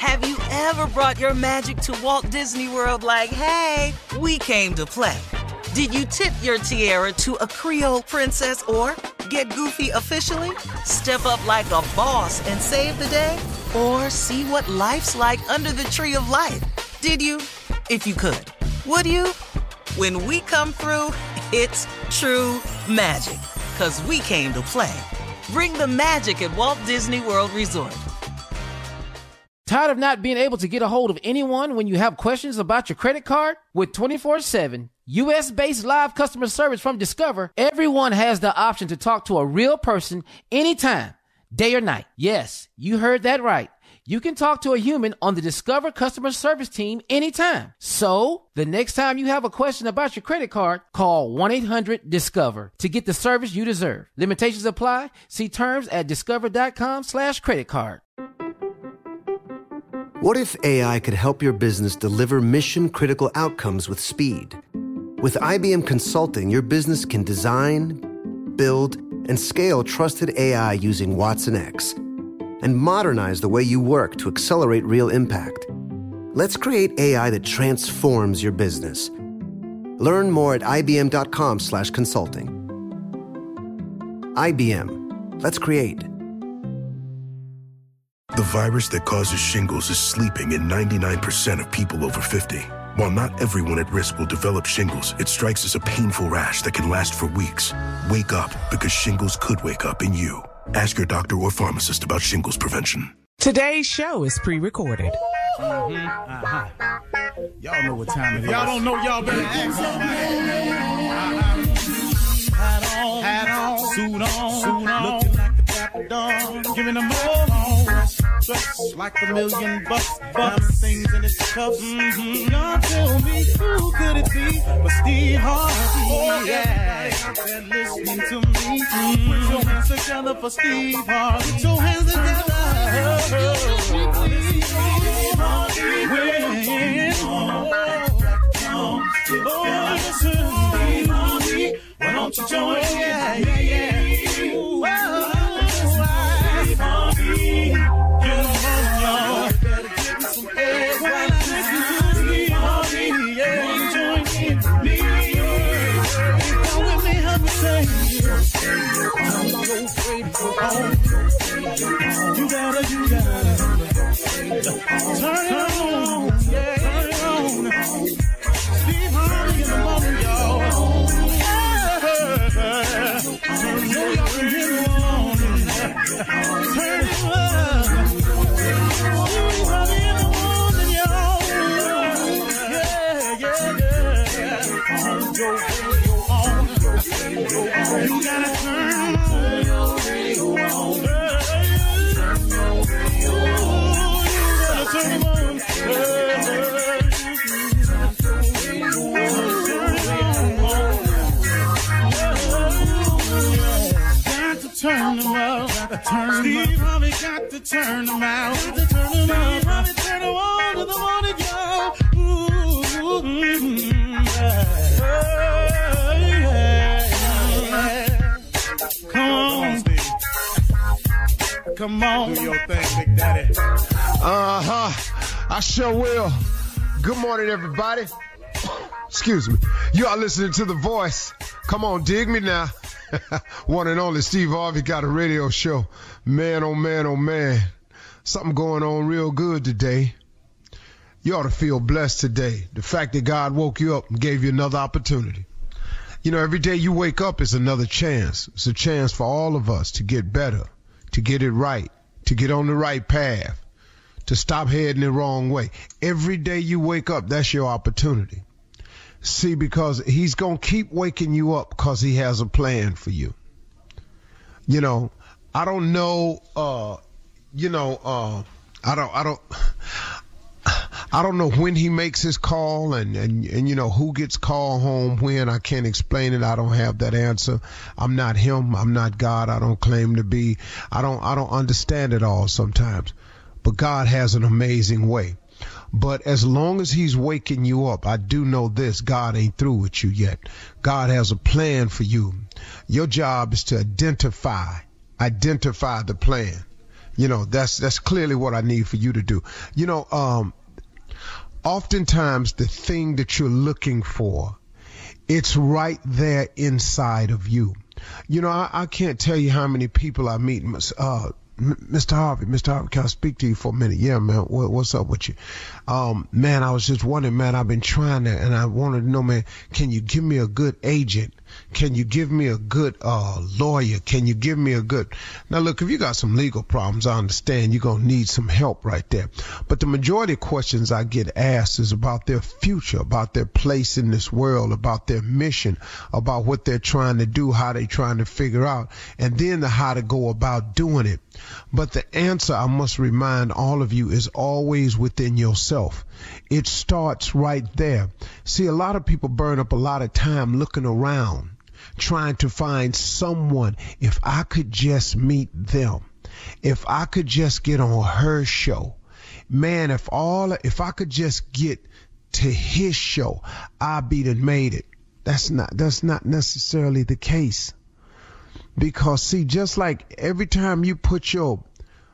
Have you ever brought your magic to Walt Disney World like, hey, we came to play? Did you tip your tiara to a Creole princess or get goofy officially? Step up like a boss and save the day? Or see what life's like under the tree of life? Did you? If you could. Would you? When we come through, it's true magic. 'Cause we came to play. Bring the magic at Walt Disney World Resort. Tired of not being able to get a hold of anyone when you have questions about your credit card? With 24/7 U.S.-based live customer service from Discover, everyone has the option to talk to a real person anytime, day or night. Yes, you heard that right. You can talk to a human on the Discover customer service team anytime. So, the next time you have a question about your credit card, call 1-800-DISCOVER to get the service you deserve. Limitations apply. See terms at discover.com/creditcard. What if AI could help your business deliver mission-critical outcomes with speed? With IBM Consulting, your business can design, build, and scale trusted AI using Watson X and modernize the way you work to accelerate real impact. Let's create AI that transforms your business. Learn more at ibm.com/consulting. IBM. Let's create. The virus that causes shingles is sleeping in 99% of people over 50. While not everyone at risk will develop shingles, it strikes as a painful rash that can last for weeks. Wake up, because shingles could wake up in you. Ask your doctor or pharmacist about shingles prevention. Today's show is pre-recorded. Y'all know what time it is. Y'all don't know, y'all better ask somebody. Hat on, suit on, looking like a dapper dog, giving them all dressed like $1 million bucks, things in its cuffs. Y'all tell me, who could it be but Steve Harvey? Oh yeah, out there listening to me. Put your hands together for Steve Harvey. Put your hands together. Steve Harvey, why don't you join? Yeah. Whoa, Steve Harvey, get on, y'all. Better give me some eggs. Steve Harvey, yeah, join in with me. Come with me, help me say, I'm so grateful. You gotta turn it on, yeah, turn it on. Steve Harvey in the morning, y'all. Turn it on. Turn it on. Harvey in the morning, y'all. Yeah. Your radio on. You gotta turn your radio on. Turn it on. Turn them out. Steve Harvey got to turn them out. Steve Harvey turn them on to the morning, y'all. Come on, Steve. Come on. Do your thing, Big Daddy. I sure will. Good morning, everybody. Excuse me. You are listening to The Voice. Come on, dig me now. One and only Steve Harvey got a radio show. Man, oh man. Something going on real good today. You ought to feel blessed today. The fact that God woke you up and gave you another opportunity. You know, every day you wake up is another chance. It's a chance for all of us to get better, to get it right, to get on the right path, to stop heading the wrong way. Every day you wake up, that's your opportunity. See, because he's going to keep waking you up because he has a plan for you. You know, I don't know, I don't know when he makes his call and you know, who gets called home when. I can't explain it. I don't have that answer. I'm not him. I'm not God. I don't claim to be. I don't understand it all sometimes. But God has an amazing way. But as long as he's waking you up, I do know this, God ain't through with you yet. God has a plan for you. Your job is to identify the plan. You know, that's clearly what I need for you to do. You know, oftentimes the thing that you're looking for, it's right there inside of you. You know, I can't tell you how many people I meet. Mr. Harvey, can I speak to you for a minute? Yeah, man. What's up with you? Man, I was just wondering, man, I've been trying to, and I wanted to know, man, can you give me a good agent? Can you give me a good lawyer? Can you give me a good... Now, look, if you got some legal problems, I understand you're going to need some help right there. But the majority of questions I get asked is about their future, about their place in this world, about their mission, about what they're trying to do, how they're trying to figure out, and then the how to go about doing it. But the answer, I must remind all of you, is always within yourself. It starts right there. See, a lot of people burn up a lot of time looking around, trying to find someone. If I could just meet them, if I could just get on her show, man, if I could just get to his show, I'd be done made it. That's not necessarily the case. Because see, just like every time you put your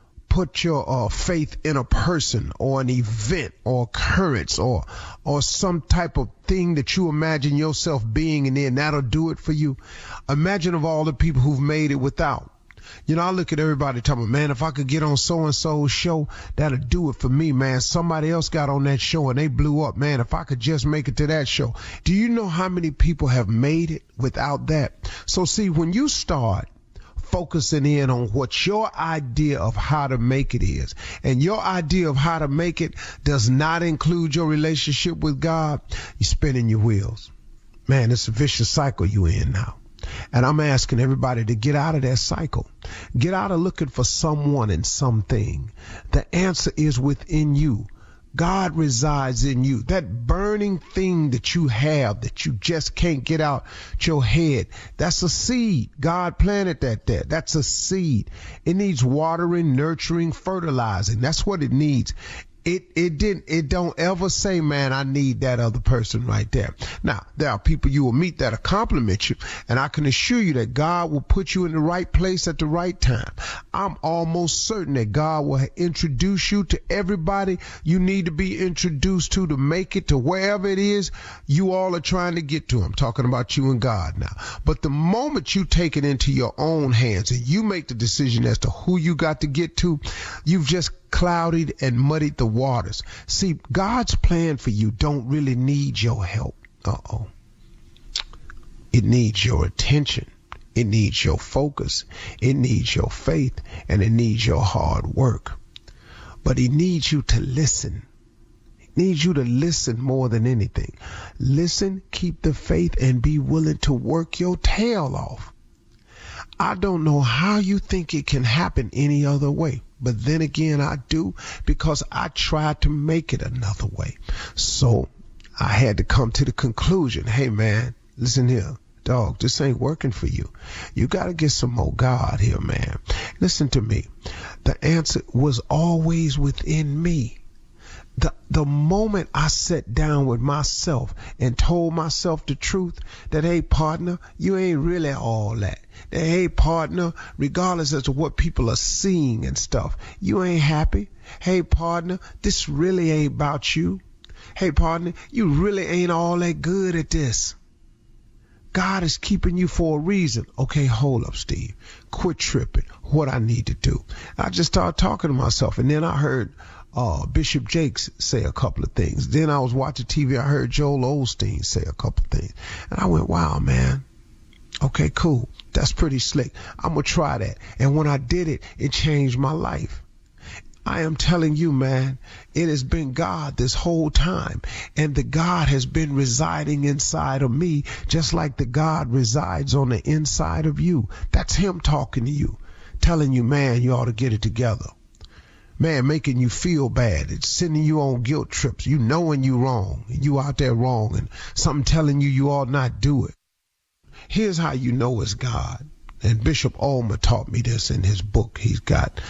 faith in a person or an event or occurrence or some type of thing that you imagine yourself being, and then that'll do it for you. Imagine of all the people who've made it without. You know, I look at everybody talking, man, if I could get on so-and-so's show, that'll do it for me, man. Somebody else got on that show and they blew up, man. If I could just make it to that show. Do you know how many people have made it without that? So see, when you start focusing in on what your idea of how to make it is, and your idea of how to make it does not include your relationship with God, you're spinning your wheels. Man, it's a vicious cycle you're in now. And I'm asking everybody to get out of that cycle. Get out of looking for someone and something. The answer is within you. God resides in you. That burning thing that you have that you just can't get out your head, that's a seed. God planted that there. That's a seed. It needs watering, nurturing, fertilizing. That's what it needs. It don't ever say, man, I need that other person right there. Now, there are people you will meet that'll compliment you, and I can assure you that God will put you in the right place at the right time. I'm almost certain that God will introduce you to everybody you need to be introduced to make it to wherever it is you all are trying to get to. I'm talking about you and God now. But the moment you take it into your own hands and you make the decision as to who you got to get to, you've just clouded and muddied the waters. See, God's plan for you don't really need your help. It needs your attention. It needs your focus. It needs your faith, and it needs your hard work. But he needs you to listen. He needs you to listen more than anything. Listen, keep the faith, and be willing to work your tail off. I don't know how you think it can happen any other way. But then again, I do, because I tried to make it another way. So I had to come to the conclusion, hey, man, listen here, dog, this ain't working for you. You got to get some more God here, man. Listen to me. The answer was always within me. The moment I sat down with myself and told myself the truth that, hey, partner, you ain't really all that. That, hey, partner, regardless as to what people are seeing and stuff, you ain't happy. Hey, partner, this really ain't about you. Hey, partner, you really ain't all that good at this. God is keeping you for a reason. Okay, hold up, Steve. Quit tripping. What I need to do. I just started talking to myself, and then I heard Bishop Jakes say a couple of things. Then I was watching TV. I heard Joel Osteen say a couple of things. And I went, wow, man. Okay, cool. That's pretty slick. I'm going to try that. And when I did it, it changed my life. I am telling you, man, it has been God this whole time. And the God has been residing inside of me, just like the God resides on the inside of you. That's him talking to you, telling you, man, you ought to get it together. Man, making you feel bad. It's sending you on guilt trips. You knowing you wrong. You out there wrong, and something telling you ought not do it. Here's how you know it's God. And Bishop Ulmer taught me this in his book. He's got,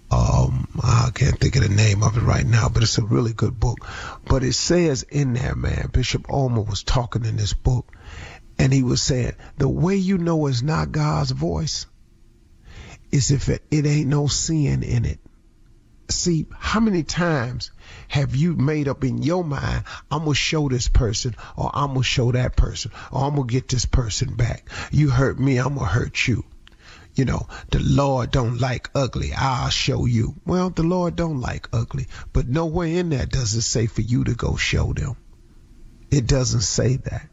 I can't think of the name of it right now, but it's a really good book. But it says in there, man, Bishop Ulmer was talking in this book, and he was saying, the way you know it's not God's voice is if it ain't no sin in it. See, how many times have you made up in your mind, I'm going to show this person, or I'm going to show that person, or I'm going to get this person back. You hurt me, I'm going to hurt you. You know, the Lord don't like ugly. I'll show you. Well, the Lord don't like ugly, but nowhere in that does it say for you to go show them. It doesn't say that.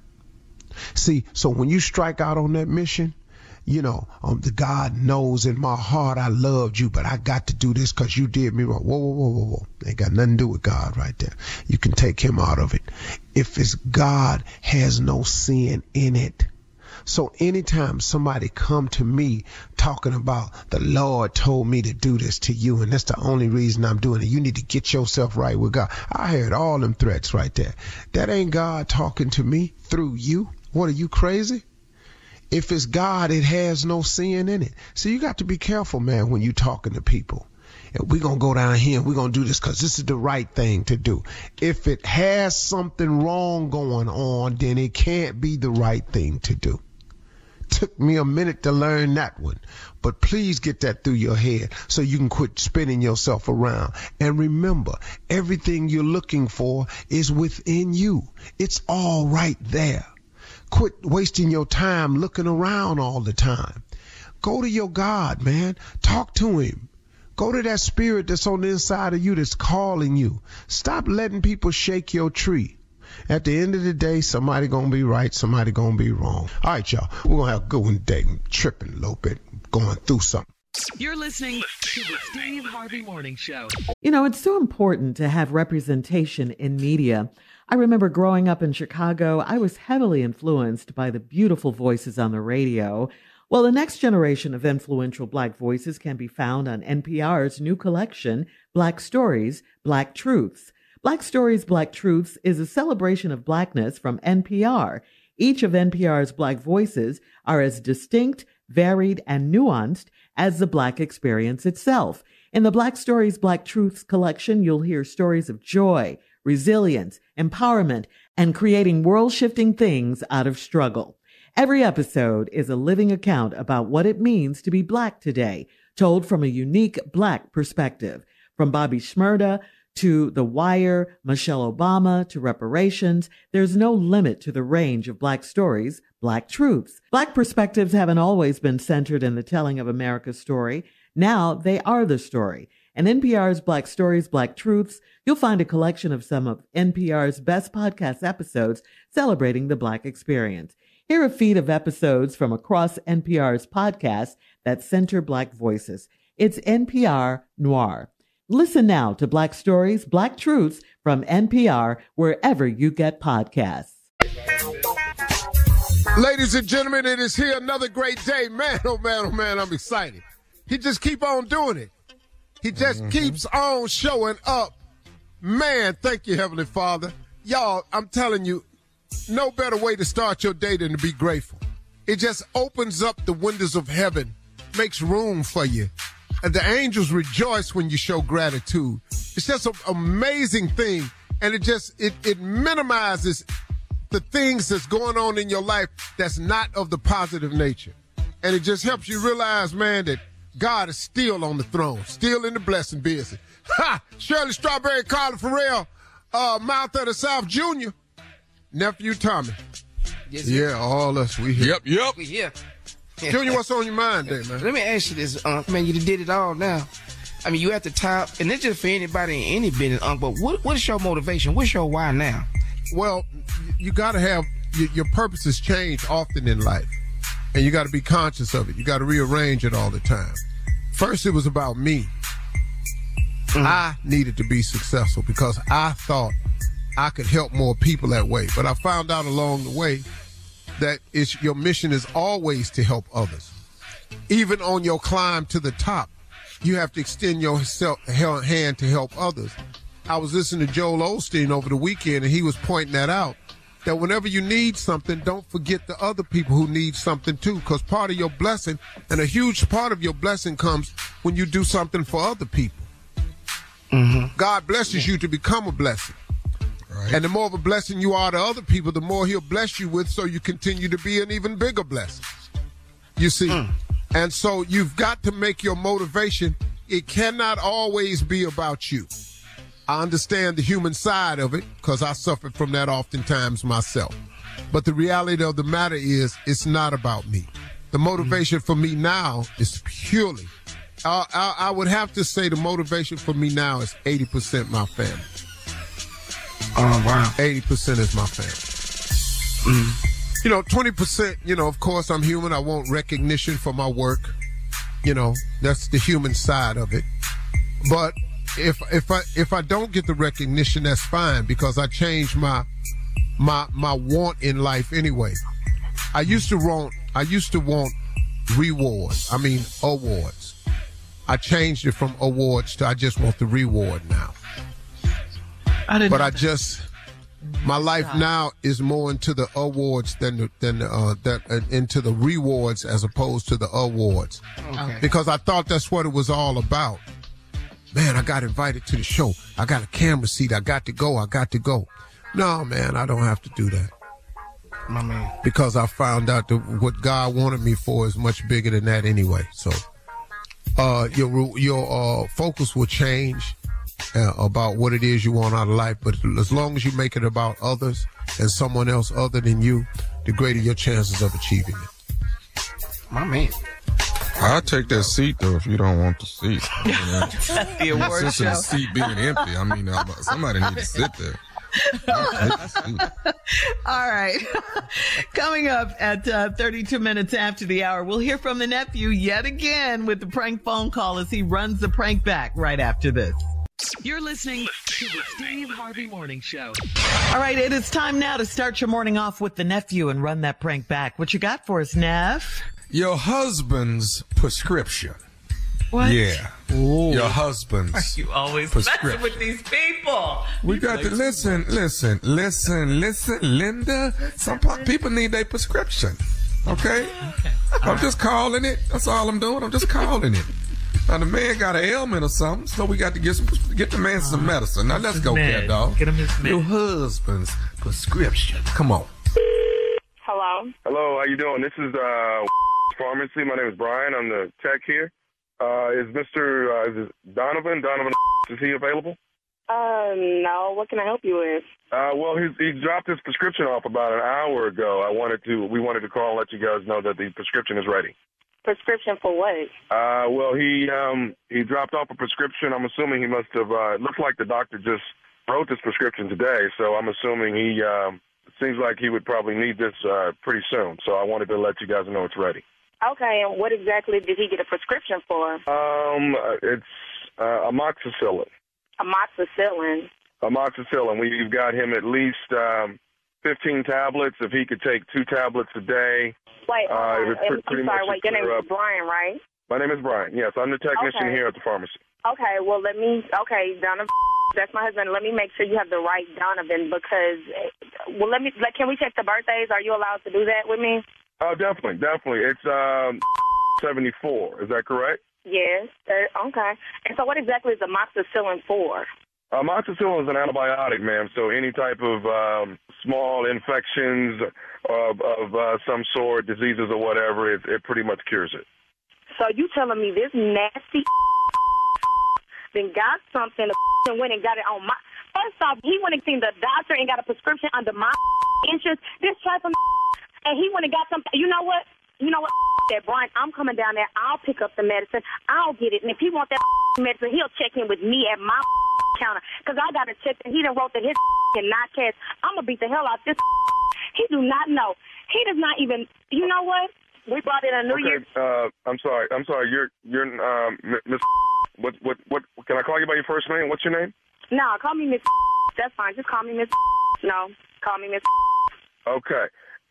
See, so when you strike out on that mission, you know, the God knows in my heart I loved you, but I got to do this because you did me wrong. Whoa. Ain't got nothing to do with God right there. You can take him out of it. If it's God, has no sin in it. So anytime somebody come to me talking about the Lord told me to do this to you, and that's the only reason I'm doing it, you need to get yourself right with God. I heard all them threats right there. That ain't God talking to me through you. What, are you crazy? If it's God, it has no sin in it. So you got to be careful, man, when you talking to people. We're going to go down here and we're going to do this because this is the right thing to do. If it has something wrong going on, then it can't be the right thing to do. Took me a minute to learn that one. But please get that through your head so you can quit spinning yourself around. And remember, everything you're looking for is within you. It's all right there. Quit wasting your time looking around all the time. Go to your God, man. Talk to him. Go to that spirit that's on the inside of you that's calling you. Stop letting people shake your tree. At the end of the day, somebody going to be right, somebody going to be wrong. All right, y'all. We're going to have a good one today. I'm tripping a little bit, going through something. You're listening to the Steve Harvey Morning Show. You know, it's so important to have representation in media. I remember growing up in Chicago, I was heavily influenced by the beautiful voices on the radio. Well, the next generation of influential Black voices can be found on NPR's new collection, Black Stories, Black Truths. Black Stories, Black Truths is a celebration of Blackness from NPR. Each of NPR's Black voices are as distinct, varied, and nuanced as the Black experience itself. In the Black Stories, Black Truths collection, you'll hear stories of joy, resilience, empowerment, and creating world-shifting things out of struggle. Every episode is a living account about what it means to be Black today, told from a unique Black perspective. From Bobby Shmurda to The Wire, Michelle Obama to reparations, there's no limit to the range of Black stories, Black truths. Black perspectives haven't always been centered in the telling of America's story. Now they are the story. In NPR's Black Stories, Black Truths, you'll find a collection of some of NPR's best podcast episodes celebrating the Black experience. Hear a feed of episodes from across NPR's podcasts that center Black voices. It's NPR Noir. Listen now to Black Stories, Black Truths from NPR, wherever you get podcasts. Ladies and gentlemen, it is here another great day. Man, oh man, I'm excited. He just keep on doing it. He just keeps on showing up. Man, thank you, Heavenly Father. Y'all, I'm telling you, no better way to start your day than to be grateful. It just opens up the windows of heaven, makes room for you. And the angels rejoice when you show gratitude. It's just an amazing thing. And it minimizes the things that's going on in your life that's not of the positive nature. And it just helps you realize, man, that God is still on the throne, still in the blessing business. Ha! Shirley Strawberry, Carla Farrell, Mouth of the South Jr., Nephew Tommy. Yes, yeah, all us, we here. Yep. We here. Junior, what's on your mind today, man? Let me ask you this, man, you did it all now. I mean, you at the top, and it's just for anybody in any business, but what is your motivation? What's your why now? Well, you got to have, your purposes change often in life, and you got to be conscious of it. You got to rearrange it all the time. First, it was about me. I needed to be successful because I thought I could help more people that way. But I found out along the way that your mission is always to help others. Even on your climb to the top, you have to extend your hand to help others. I was listening to Joel Osteen over the weekend, and he was pointing that out, that whenever you need something, don't forget the other people who need something too, because part of your blessing, and a huge part of your blessing, comes when you do something for other people. God blesses you to become a blessing. Right. And the more of a blessing you are to other people, the more he'll bless you with, so you continue to be an even bigger blessing. You see? And so you've got to make your motivation it cannot always be about you. I understand the human side of it because I suffered from that oftentimes myself. But the reality of the matter is it's not about me. The motivation for me now is purely, I would have to say the motivation for me now is 80% my family. Oh, wow. 80% is my family. 20%, of course I'm human. I want recognition for my work. That's the human side of it. But if I don't get the recognition, that's fine because I changed my want in life anyway. I used to want rewards. Awards. I changed it from awards to I just want the reward now. My life now is more into the awards than into the rewards as opposed to the awards. Okay. Because I thought that's what it was all about. Man, I got invited to the show. I got a camera seat. I got to go. No, man, I don't have to do that. My man. Because I found out that what God wanted me for is much bigger than that anyway. So, your focus will change about what it is you want out of life. But as long as you make it about others and someone else other than you, the greater your chances of achieving it. My man. I'll take that seat, though, if you don't want the seat. The award show. The seat being empty. Somebody needs to sit there. All right. Coming up at 32 minutes after the hour, we'll hear from the nephew yet again with the prank phone call as he runs the prank back right after this. You're listening to the Steve Harvey Morning Show. All right, it is time now to start your morning off with the nephew and run that prank back. What you got for us, Neff? Your husband's prescription. What? Yeah. Ooh. Your husband's You always prescription. messing with these people. We got to listen, Linda. Some people need their prescription. Okay? I'm just calling it. That's all I'm doing. I'm just calling it. Now, the man got an ailment or something, so we got to get the man some medicine. Now, let's go, cat dog. Get him his med. Your husband's prescription. Come on. Hello. Hello, how you doing? This is Pharmacy. My name is Brian. I'm the tech here. Is Mr. Donovan? Is he available? No. What can I help you with? Well, he dropped his prescription off about an hour ago. We wanted to call and let you guys know that the prescription is ready. Prescription for what? Well, he dropped off a prescription. I'm assuming he must have. It looks like the doctor just wrote this prescription today, so I'm assuming he. It seems like he would probably need this pretty soon. So I wanted to let you guys know it's ready. Okay, and what exactly did he get a prescription for? It's amoxicillin. Amoxicillin. Amoxicillin. We've got him at least 15 tablets. If he could take 2 tablets a day. Wait, I'm sorry. Wait, your name is up. Brian, right? My name is Brian. Yes, I'm the technician here at the pharmacy. Okay, well, Donovan, that's my husband. Let me make sure you have the right Donovan because, can we check the birthdays? Are you allowed to do that with me? Definitely. It's 74. Is that correct? Yes. Okay. And so what exactly is amoxicillin for? Amoxicillin is an antibiotic, ma'am, so any type of small infections of some sort, diseases or whatever, it pretty much cures it. So you telling me this nasty then got something and went and got it on my... First off, he went and seen the doctor and got a prescription under my interest. This trifling and he went and got something. You know what? That Brian, I'm coming down there. I'll pick up the medicine. I'll get it. And if he wants that medicine, he'll check in with me at my counter. Because I got to check that he done wrote that his cannot cash. I'm going to beat the hell out this. He do not know. He does not even, you know what? We brought in a New Year's. I'm sorry. You're Miss. What? Can I call you by your first name? What's your name? No, call me Miss. That's fine. Just call me Miss. No, call me Miss. Okay.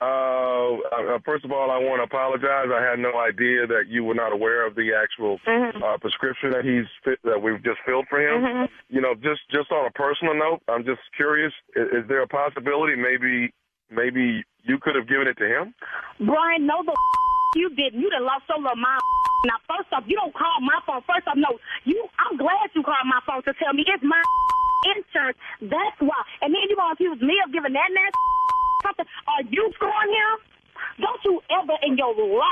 First of all, I want to apologize. I had no idea that you were not aware of the actual prescription that we've just filled for him. Mm-hmm. You know, just on a personal note, I'm just curious. Is there a possibility maybe you could have given it to him? Brian, no, the you didn't. You done lost so little my. Now, first off, you don't call my phone. First off, no, I'm glad you called my phone to tell me it's my insurance. That's why. And then you gonna accuse me of giving that nasty something. Are you screwing him? Don't you ever in your life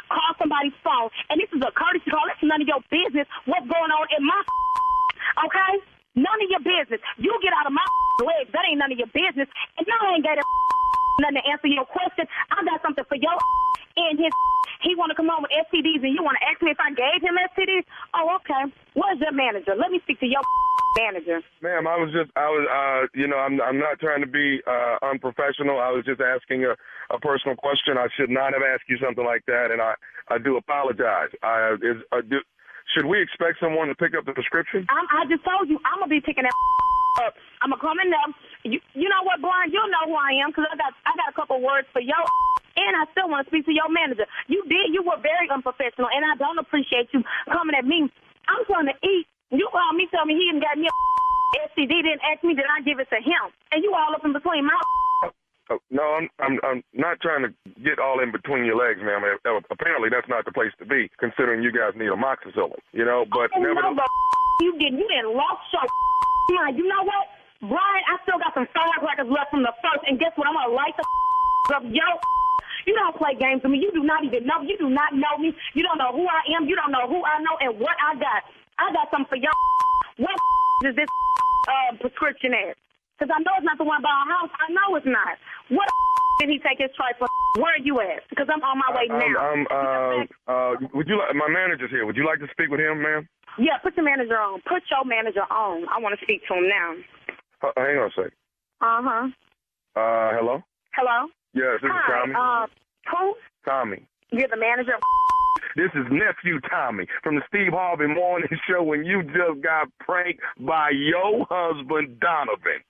call somebody's phone, and this is a courtesy call. It's none of your business what's going on in my okay? None of your business. You get out of my legs. That ain't none of your business. And no, I ain't got nothing to answer your question. I got something for your and his. He want to come home with STDs, and you want to ask me if I gave him STDs? Oh, okay. Where's your manager? Let me speak to your manager. Ma'am, I'm not trying to be unprofessional. I was just asking a personal question. I should not have asked you something like that, and I do apologize. Should we expect someone to pick up the prescription? I just told you I'm gonna be picking that up. I'm gonna come in there. You know what, Brian? You know who I am because I got a couple words for your. And I still want to speak to your manager. You were very unprofessional, and I don't appreciate you coming at me. I'm trying to eat. You called me, tell me he didn't got me a STD, didn't ask me, did I give it to him? And you all up in between my. No, I'm not trying to get all in between your legs, ma'am. Apparently, that's not the place to be, considering you guys need amoxicillin. But nevertheless, you didn't lost your mind. You know what, Brian? I still got some firecrackers left from the first, and guess what? I'm gonna light the up, yo. You don't play games with me. You do not even know. You do not know me. You don't know who I am. You don't know who I know and what I got. I got something for y'all. What is this prescription at? Because I know it's not the one by our house. I know it's not. What did he take his tripe for? Where are you at? Because I'm on my way now. Would you like? My manager's here. Would you like to speak with him, ma'am? Yeah, put your manager on. Put your manager on. I want to speak to him now. Hang on a second. Hello? Hello? Yes, this is Tommy. Who? Tommy. You're the manager of This is nephew Tommy from the Steve Harvey Morning Show when you just got pranked by your husband, Donovan.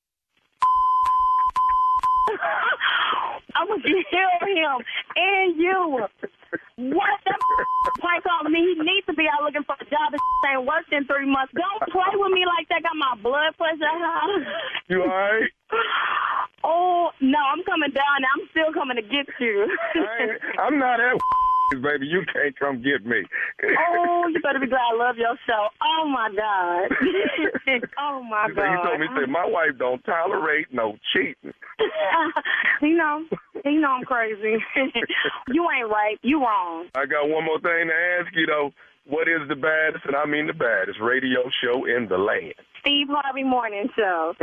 I'm going to kill him and you. What the prank calling me? He needs to be out looking for a job. This ain't worked in 3 months. Don't play with me like that. Got my blood pressure high. You all right? Oh, no, I'm coming down. I'm still coming to get you. I'm not at baby. You can't come get me. Oh, you better be glad I love your show. Oh, my God. Oh, my God. He told me, say, my wife don't tolerate no cheating. You know I'm crazy. You ain't right. You wrong. I got one more thing to ask you, though. What is the baddest, and I mean the baddest, radio show in the land? Steve Harvey Morning Show.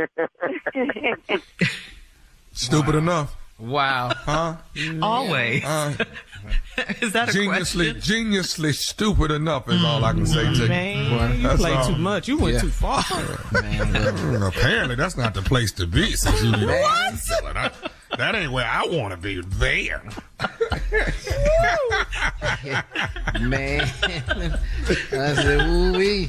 Stupid enough. Wow. Huh? Always. Is that a question? Geniusly stupid enough is all I can say to you. Man, you play too much. You went too far. Man, apparently, that's not the place to be since you what? That ain't where I want to be. There. Man. I said, ooh-wee.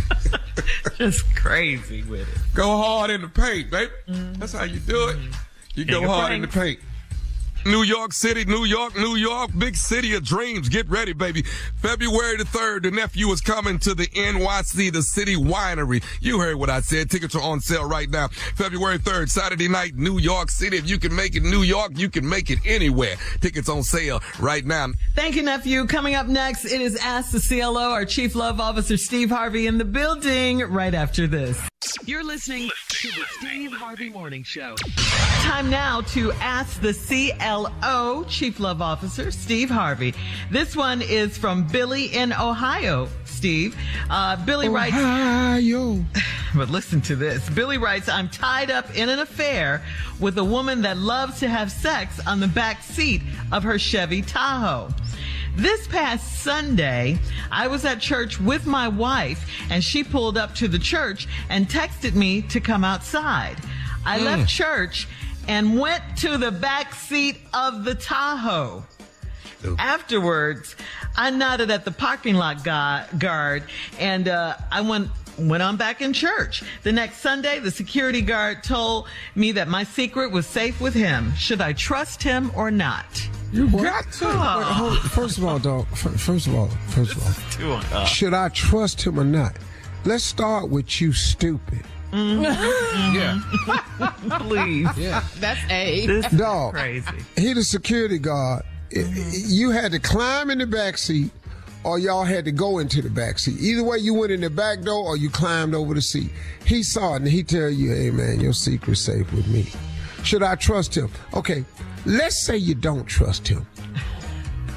Just crazy with it. Go hard in the paint, baby. That's how you do it. You go hard in the paint. New York City, New York, big city of dreams. Get ready, baby. February the 3rd, the nephew is coming to the NYC, the City Winery. You heard what I said. Tickets are on sale right now. February 3rd, Saturday night, New York City. If you can make it New York, you can make it anywhere. Tickets on sale right now. Thank you, nephew. Coming up next, it is Ask the CLO. Our Chief Love Officer, Steve Harvey, in the building right after this. You're listening to the Steve Harvey Morning Show. Time now to Ask the CLO, Chief Love Officer, Steve Harvey. This one is from Billy in Ohio, Steve. Billy writes... Ohio. But listen to this. Billy writes, I'm tied up in an affair with a woman that loves to have sex on the back seat of her Chevy Tahoe. This past Sunday, I was at church with my wife, and she pulled up to the church and texted me to come outside. I left church and went to the back seat of the Tahoe. Afterwards, I nodded at the parking lot guard, and I went on back in church. The next Sunday, the security guard told me that my secret was safe with him. Should I trust him or not? You got to. Wait, first of all, dog. First of all, should I trust him or not? Let's start with you, stupid. Yeah. Please. Yeah. That's A. This dog. is crazy. He the security guard. You had to climb in the back seat, or y'all had to go into the back seat. Either way, you went in the back door or you climbed over the seat. He saw it and he tell you, hey man, your secret's safe with me. Should I trust him? Okay, let's say you don't trust him.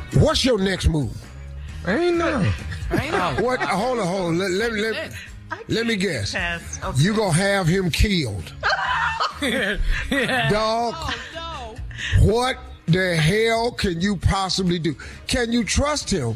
What's your next move? Ain't no. What? Hold on. Let me guess. Okay. You gonna have him killed? Dog. What the hell can you possibly do? Can you trust him?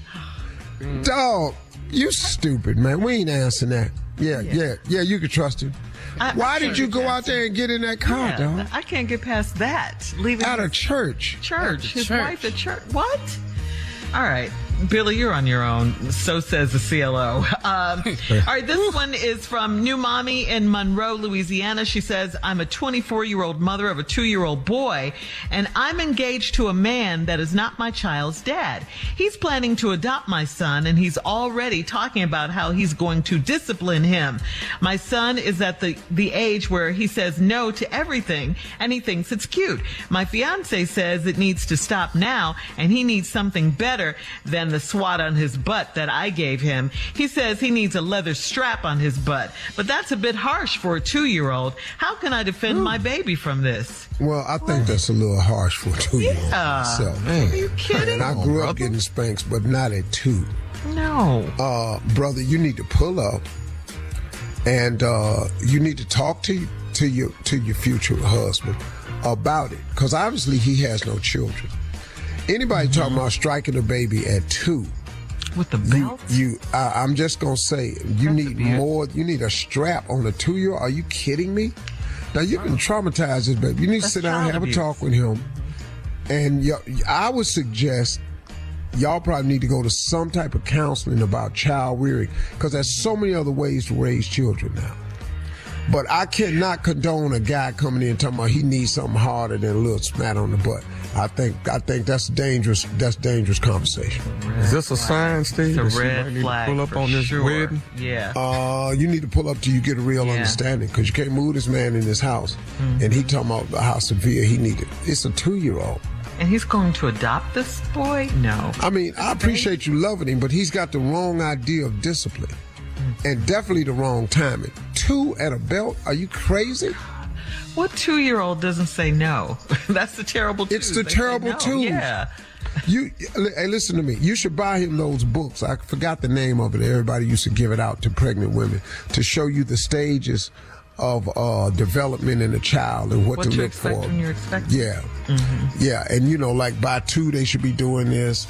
Dog, you stupid, man. We ain't answering that. Yeah, you can trust him. Why did you go out there and get in that car, dog? I can't get past that. Leaving out of church. His wife at church. What? All right. Billy, you're on your own. So says the CLO. All right, this one is from New Mommy in Monroe, Louisiana. She says, I'm a 24-year-old mother of a 2-year-old boy, and I'm engaged to a man that is not my child's dad. He's planning to adopt my son, and he's already talking about how he's going to discipline him. My son is at the age where he says no to everything, and he thinks it's cute. My fiance says it needs to stop now, and he needs something better than the swat on his butt that I gave him. He says he needs a leather strap on his butt, but that's a bit harsh for a 2-year-old. How can I defend my baby from this? Well, I think that's a little harsh for a 2-year-old. myself. Are you kidding? And I grew up getting spanks, but not at 2. No. Brother, you need to pull up, and you need to talk to your future husband about it, because obviously he has no children. Anybody talking about striking a baby at 2 with the belt? I'm just gonna say you need more. You need a strap on a 2-year-old. Are you kidding me? Now you've been traumatized, this baby. You need to sit down and have a talk with him. And I would suggest y'all probably need to go to some type of counseling about child rearing, because there's so many other ways to raise children now. But I cannot condone a guy coming in talking about he needs something harder than a little smack on the butt. I think that's dangerous. That's dangerous conversation. Is this a sign, Steve? It's a red flag. Pull up on this wedding? Yeah. You need to pull up till you get a real understanding, because you can't move this man in his house. And he talking about how severe he needed. It's a 2-year-old. And he's going to adopt this boy? No. I mean, I appreciate you loving him, but he's got the wrong idea of discipline. And definitely the wrong timing. 2 at a belt? Are you crazy? What 2-year-old doesn't say no? That's the terrible 2. It's the terrible 2. Yeah. Hey, listen to me. You should buy him those books. I forgot the name of it. Everybody used to give it out to pregnant women to show you the stages of development in a child and what to look for. When you're expecting. Yeah. Yeah. And like by 2, they should be doing this.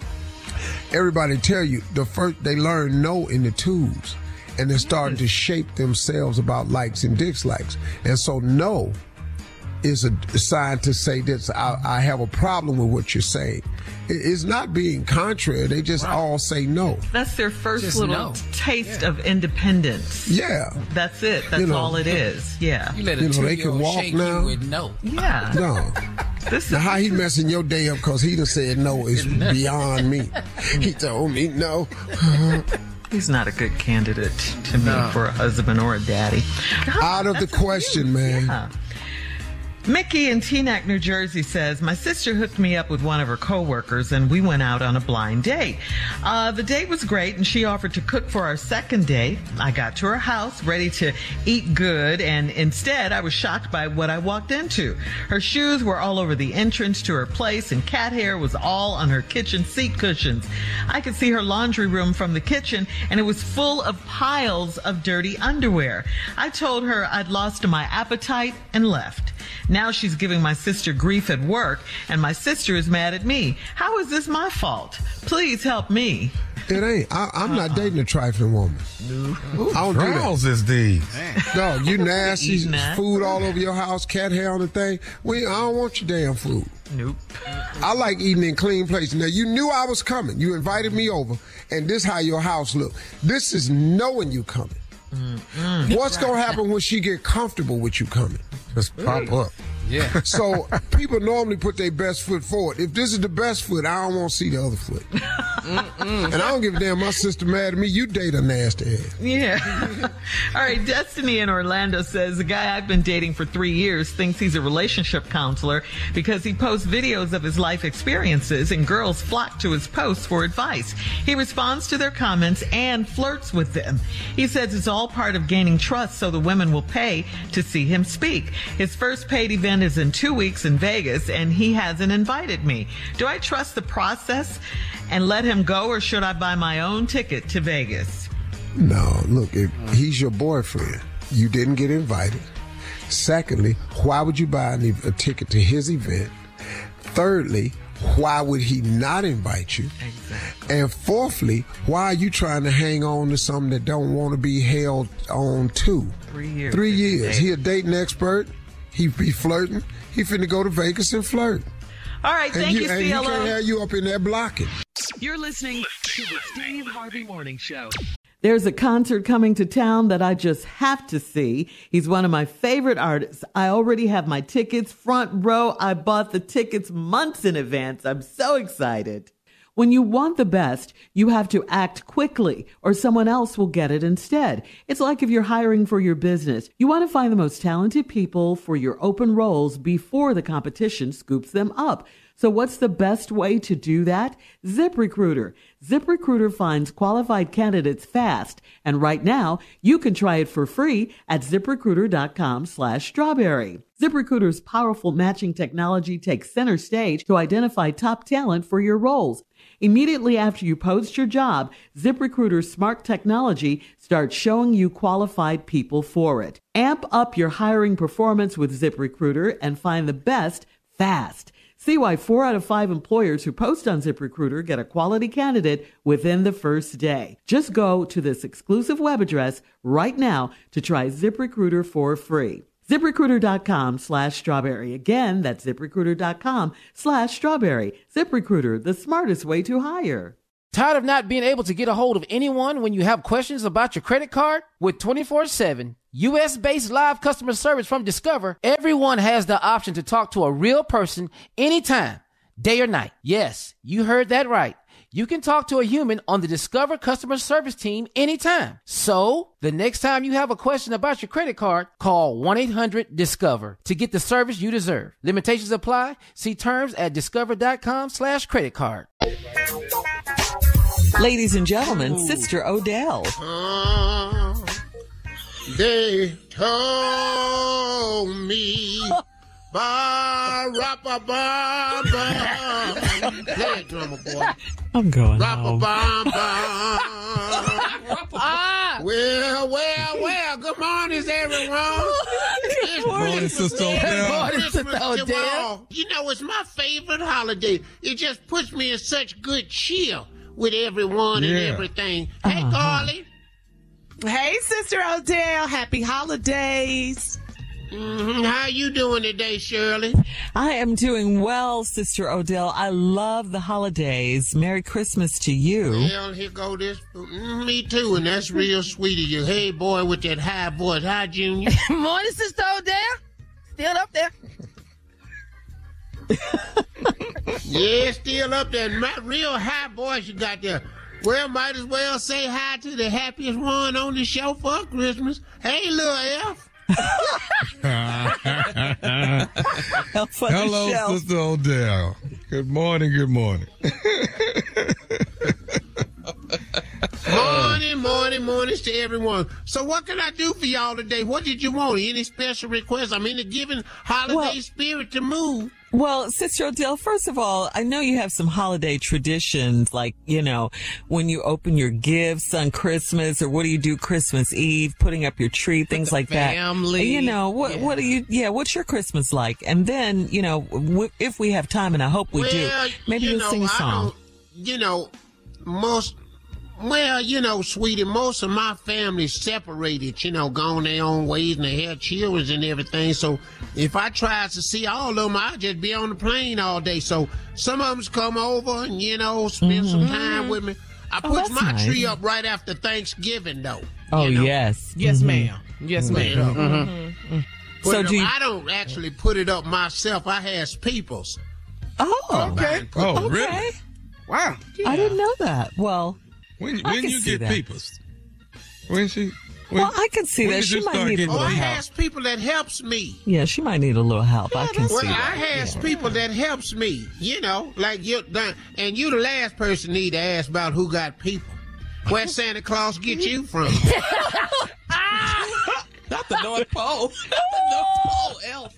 Everybody tell you they learn no in the 2s, and they're starting to shape themselves about likes and dislikes. And so no is a sign to say this. I have a problem with what you're saying. It's not being contrary. They just all say no. That's their first little taste of independence. Yeah. That's it. That's all it is. Yeah. You let a 2-year-old they can walk shake now. You with no. Yeah. No. Now, how he messing your day up because he done said no is beyond me. He told me no. He's not a good candidate to me for a husband or a daddy. Out of the question, man. Yeah. Mickey in Teaneck, New Jersey says, my sister hooked me up with one of her coworkers and we went out on a blind date. The date was great and she offered to cook for our second date. I got to her house ready to eat good, and instead I was shocked by what I walked into. Her shoes were all over the entrance to her place and cat hair was all on her kitchen seat cushions. I could see her laundry room from the kitchen and it was full of piles of dirty underwear. I told her I'd lost my appetite and left. Now she's giving my sister grief at work, and my sister is mad at me. How is this my fault? Please help me. It ain't. I'm not dating a trifling woman. I don't do that. Is these? Dog, you nasty. Food all over your house, cat hair on the thing. I don't want your damn food. Nope. I like eating in clean places. Now, you knew I was coming. You invited me over, and this how your house look. This is knowing you coming. What's going to happen when she get comfortable with you coming? Just pop up. Yeah. So people normally put their best foot forward. If this is the best foot, I don't want to see the other foot. And I don't give a damn. My sister mad at me. You date a nasty ass. Yeah. All right. Destiny in Orlando says, the guy I've been dating for 3 years thinks he's a relationship counselor because he posts videos of his life experiences and girls flock to his posts for advice. He responds to their comments and flirts with them. He says it's all part of gaining trust so the women will pay to see him speak. His first paid event event is in 2 weeks in Vegas, and he hasn't invited me. Do I trust the process and let him go, or should I buy my own ticket to Vegas? No, look, if he's your boyfriend, you didn't get invited. Secondly, why would you buy a ticket to his event? Thirdly, why would he not invite you? Exactly. And fourthly, why are you trying to hang on to something that don't want to be held on to? 3 years. 3 years. He a dating expert. He be flirting. He finna go to Vegas and flirt. All right, thank you, CLO. And he can't have you up in there blocking. You're listening to the Steve Harvey Morning Show. There's a concert coming to town that I just have to see. He's one of my favorite artists. I already have my tickets front row. I bought the tickets months in advance. I'm so excited. When you want the best, you have to act quickly or someone else will get it instead. It's like if you're hiring for your business. You want to find the most talented people for your open roles before the competition scoops them up. So what's the best way to do that? ZipRecruiter. ZipRecruiter finds qualified candidates fast. And right now, you can try it for free at ZipRecruiter.com/strawberry. ZipRecruiter's powerful matching technology takes center stage to identify top talent for your roles. Immediately after you post your job, ZipRecruiter's smart technology starts showing you qualified people for it. Amp up your hiring performance with ZipRecruiter and find the best fast. See why 4 out of 5 employers who post on ZipRecruiter get a quality candidate within the first day. Just go to this exclusive web address right now to try ZipRecruiter for free. ZipRecruiter.com/strawberry. Again, that's ZipRecruiter.com/strawberry. ZipRecruiter, the smartest way to hire. Tired of not being able to get a hold of anyone when you have questions about your credit card? With 24/7 U.S.-based live customer service from Discover, everyone has the option to talk to a real person anytime, day or night. Yes, you heard that right. You can talk to a human on the Discover customer service team anytime. So, the next time you have a question about your credit card, call 1-800-DISCOVER to get the service you deserve. Limitations apply. See terms at discover.com/creditcard. Ladies and gentlemen, Sister Odell. They told me, ba-ra-ba-ba-ba. Play it, drummer boy. I'm going home. Well, good morning, everyone. Good morning, Sister Odell. You know, it's my favorite holiday. It just puts me in such good cheer with everyone and everything. Hey, Carly. Hey, Sister Odell. Happy holidays. How you doing today, Shirley? I am doing well, Sister Odell. I love the holidays. Merry Christmas to you. Well, here go this. Me too, and that's real sweet of you. Hey, boy, with that high voice. Hi, Junior. Morning, Sister Odell. Still up there? Yeah, still up there. My real high voice you got there. Well, might as well say hi to the happiest one on the show for Christmas. Hey, little F. Hello, Sister Odell. Good morning. Mornings to everyone. So what can I do for y'all today? What did you want? Any special requests? I'm in the giving holiday spirit to move. Well, Sister Odell, first of all, I know you have some holiday traditions, like, you know, when you open your gifts on Christmas, or what do you do Christmas Eve, putting up your tree, things like that. Family. You know, what do you, what's your Christmas like? And then, you know, if we have time, and I hope we do, maybe you'll sing a song. Sweetie, most of my family's separated, gone their own ways, and they have children and everything. So if I tried to see all of them, I'd just be on the plane all day. So some of them's come over and, spend some time with me. I put my tree up right after Thanksgiving, though. Oh, yes. Yes, ma'am. Yes, ma'am. Mm-hmm. So I don't actually put it up myself. I ask people's. Oh, okay. Oh, okay. Really? Wow. Yeah. I didn't know that. Well, when you get people's? Well, I can see that. She might need a little help. I ask people that helps me. Yeah, she might need a little help. I can see that. I ask people that helps me, like you, and you the last person need to ask about who got people. Where Santa Claus get you from? Not the North Pole. Not the North Pole elf.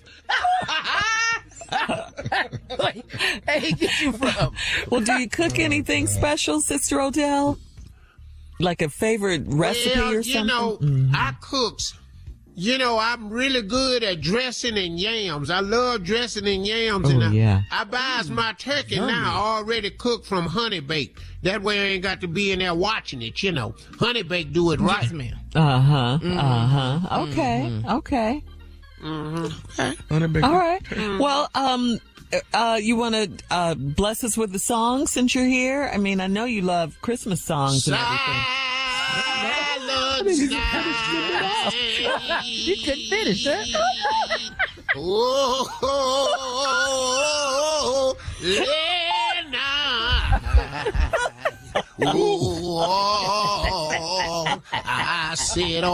Hey, he get you from? Well, do you cook anything special, Sister Odell? Like a favorite recipe or something? You know, I cooks. You know, I'm really good at dressing and yams. I love dressing and yams. I buys my turkey now already cooked from Honey Bake. That way I ain't got to be in there watching it, you know. Honey Bake do it right. Yes, ma'am. Okay. Okay. Honey Bake. All right. Well, you want to bless us with the song since you're here? I mean, I know you love Christmas songs and everything. You couldn't finish, huh? I said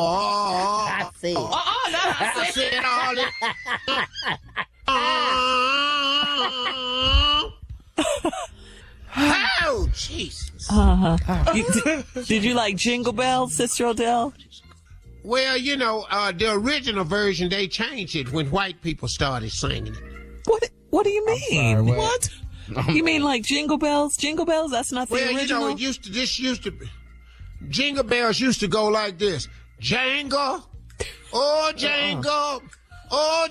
all it. Oh, Jesus. Did you like Jingle Bells, Sister Odell? Well, you know, the original version, they changed it when white people started singing it. What do you mean? Sorry, what? You mean like Jingle Bells? Jingle Bells? That's not the original? Well, you know, this used to be. Jingle Bells used to go like this. Jangle, oh, jangle, oh,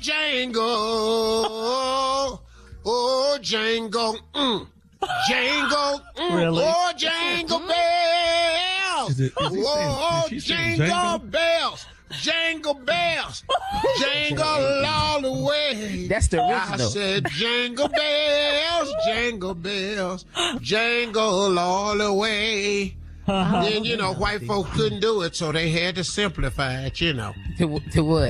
jangle, oh, jangle, jangle, Really? oh, jangle bells, oh, jingle bells, jingle bells, jingle all the way. That's the original. I said jingle bells, jingle all the way. Then, you know, white folks couldn't do it, so they had to simplify it, you know. To what?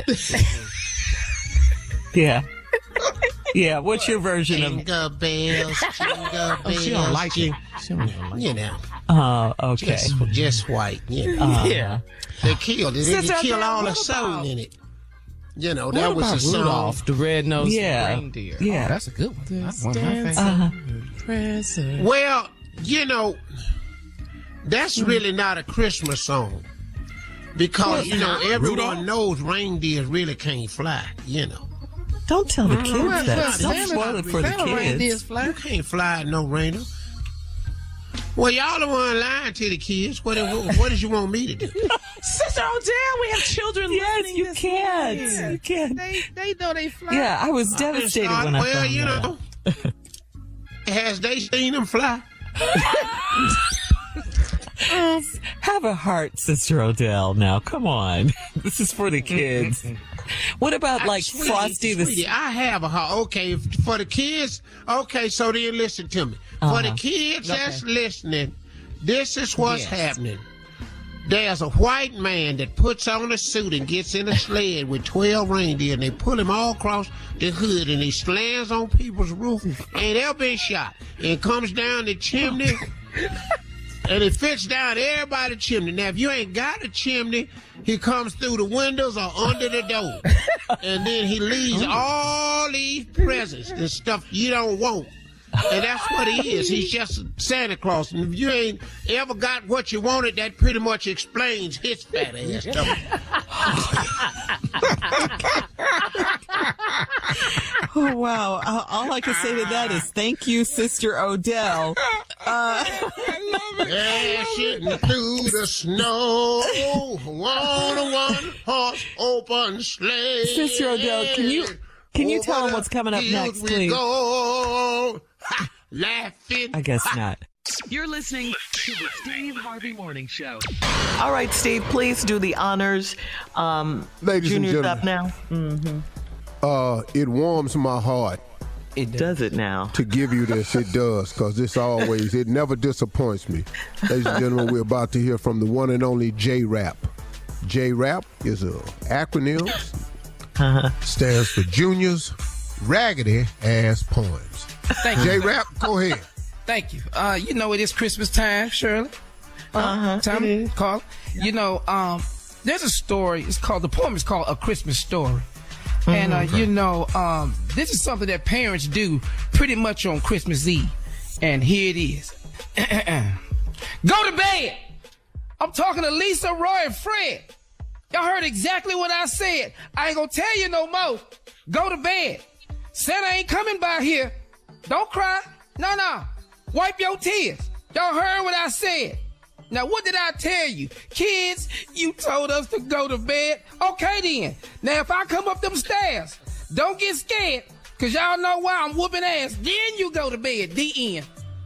Yeah. Yeah, what's your version of it? Jingle bells, jingle bells. She don't like it. You know. Oh, okay. Just white, you know. Yeah. They killed it. They killed all the soul in it. You know, that was a song. Rudolph, the red-nosed reindeer? Yeah. Oh, that's a good one. That's one of my favorites. Well, you know, that's really not a Christmas song. Because, you know, everyone knows reindeers really can't fly, you know. Don't tell the kids that. Don't spoil it for the kids. You can't fly no reindeer. Well, y'all the one lying to the kids. What did you want me to do? Sister Odell, we have children listening. You can't. You can't. They know they fly. Yeah, I was devastated when I found you that. know, has they seen them fly? Have a heart, Sister Odell. Now, come on. This is for the kids. What about like Frosty the... Sweetie, I have a heart. Okay, for the kids, okay, so then listen to me. For the kids that's listening, this is what's happening. There's a white man that puts on a suit and gets in a sled with 12 reindeer, and they pull him all across the hood, and he slams on people's roof, and they'll be shot. And comes down the chimney, and it fits down everybody's chimney. Now, if you ain't got a chimney, he comes through the windows or under the door. And then he leaves all these presents and stuff you don't want. And that's what he is. He's just Santa Claus. And if you ain't ever got what you wanted, that pretty much explains his fat ass. Oh, wow. All I can say to that is thank you, Sister Odell. Dashing through the snow on a one-horse open sleigh. Sister Odell, can you tell them what's coming up next, please? Go, laughing. I guess not. You're listening to the Steve Harvey Morning Show. All right, Steve, please do the honors. Ladies and Junior's gentlemen. up now. Mm-hmm. It warms my heart. It does it now. To give you this, it does, because it never disappoints me. Ladies and gentlemen, we're about to hear from the one and only J-Rap. J-Rap is an acronym, stands for Junior's Raggedy Ass Poems. Thank you. J-Rap, go ahead. Thank you. You know it is Christmas time, Shirley. Time, Carl. You know, there's a story. The poem is called A Christmas Story. And, this is something that parents do pretty much on Christmas Eve. And here it is. Go to bed. I'm talking to Lisa, Roy, and Fred. Y'all heard exactly what I said. I ain't gonna tell you no more. Go to bed. Santa ain't coming by here. Don't cry. No. Wipe your tears. Y'all heard what I said. Now, what did I tell you? Kids, you told us to go to bed. Okay, then. Now, if I come up them stairs, don't get scared, because y'all know why I'm whooping ass. Then you go to bed. The end.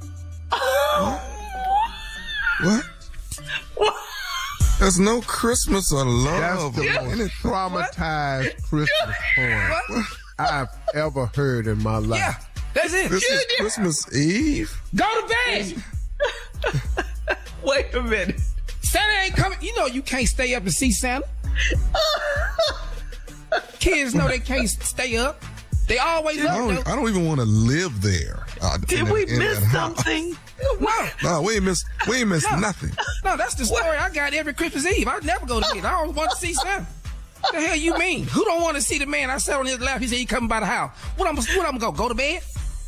What? There's no Christmas or love. That's the most traumatized Christmas poem I've ever heard in my life. Yeah, that's it. This is Christmas Eve. Go to bed. Wait a minute. Santa ain't coming. You know you can't stay up and see Santa. Kids know they can't stay up. They always up. I don't even want to live there. Did we miss something? No, we ain't miss nothing. No, that's the story I got every Christmas Eve. I never go to bed. I always want to see Santa. What the hell you mean? Who don't want to see the man I sat on his lap? He said he coming by the house. What I'm gonna go to bed?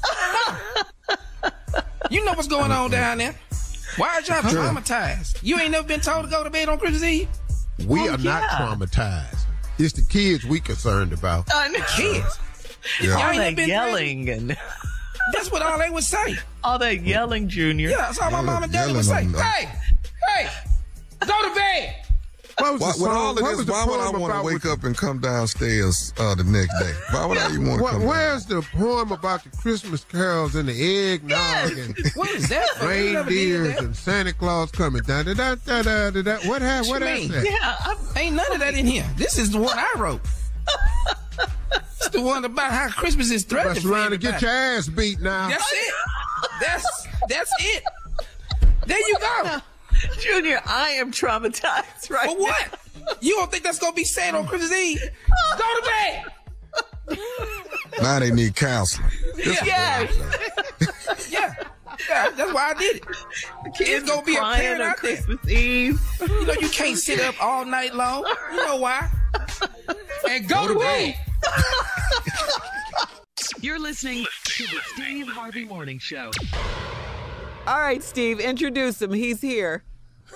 You know what's going on down there. Why are y'all traumatized? You ain't never been told to go to bed on Christmas Eve? We are not traumatized. It's the kids we concerned about. The kids? Yeah. All that yelling and... That's what all they would say. All that yelling, Junior. Yeah, that's all my mom and daddy would say. Hey, go to bed. Why would I want to wake up and come downstairs the next day? Why would I even want to come Where's the poem about the Christmas carols and the eggnog and what is that? reindeers and Santa Claus coming down? What happened? Yeah, ain't none of that in here. This is the one I wrote. It's the one about how Christmas is threatened. That's trying to get your ass beat now. That's it. That's it. There you go. Junior, I am traumatized right For what? You don't think that's going to be sad on Christmas Eve? Go to bed. Now they need counseling. Yeah, that's why I did it. The kids going to be a parent on out Christmas there. Eve. You know you can't sit up all night long. You know why? And go to bed. You're listening to the Steve Harvey Morning Show. All right, Steve, introduce him. He's here.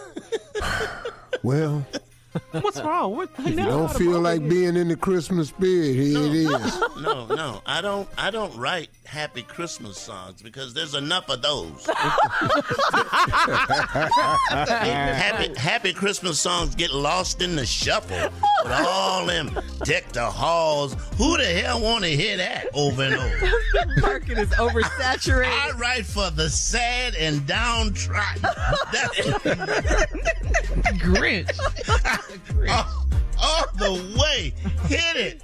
Well, what's wrong? If you don't feel like being in the Christmas spirit, here it is. No. I don't write happy Christmas songs because there's enough of those. happy Christmas songs get lost in the shuffle with all them deck the halls. Who the hell want to hear that over and over? The market is oversaturated. I write for the sad and downtrodden. Grinch. All the way. Hit it.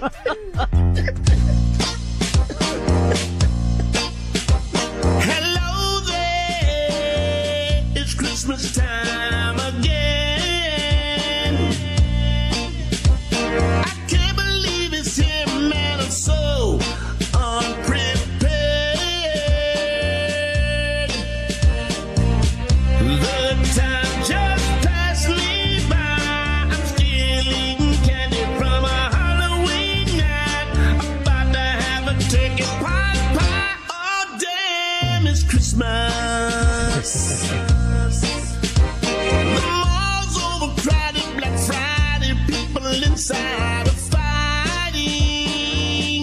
Hello there. It's Christmas time again. I can't believe it's here, man. I'm so unprepared. The time just passed me by. I'm still eating candy from a Halloween night. About to have a turkey pie. Oh, damn, it's Christmas. The mall's overcrowded, Black Friday, people inside are fighting.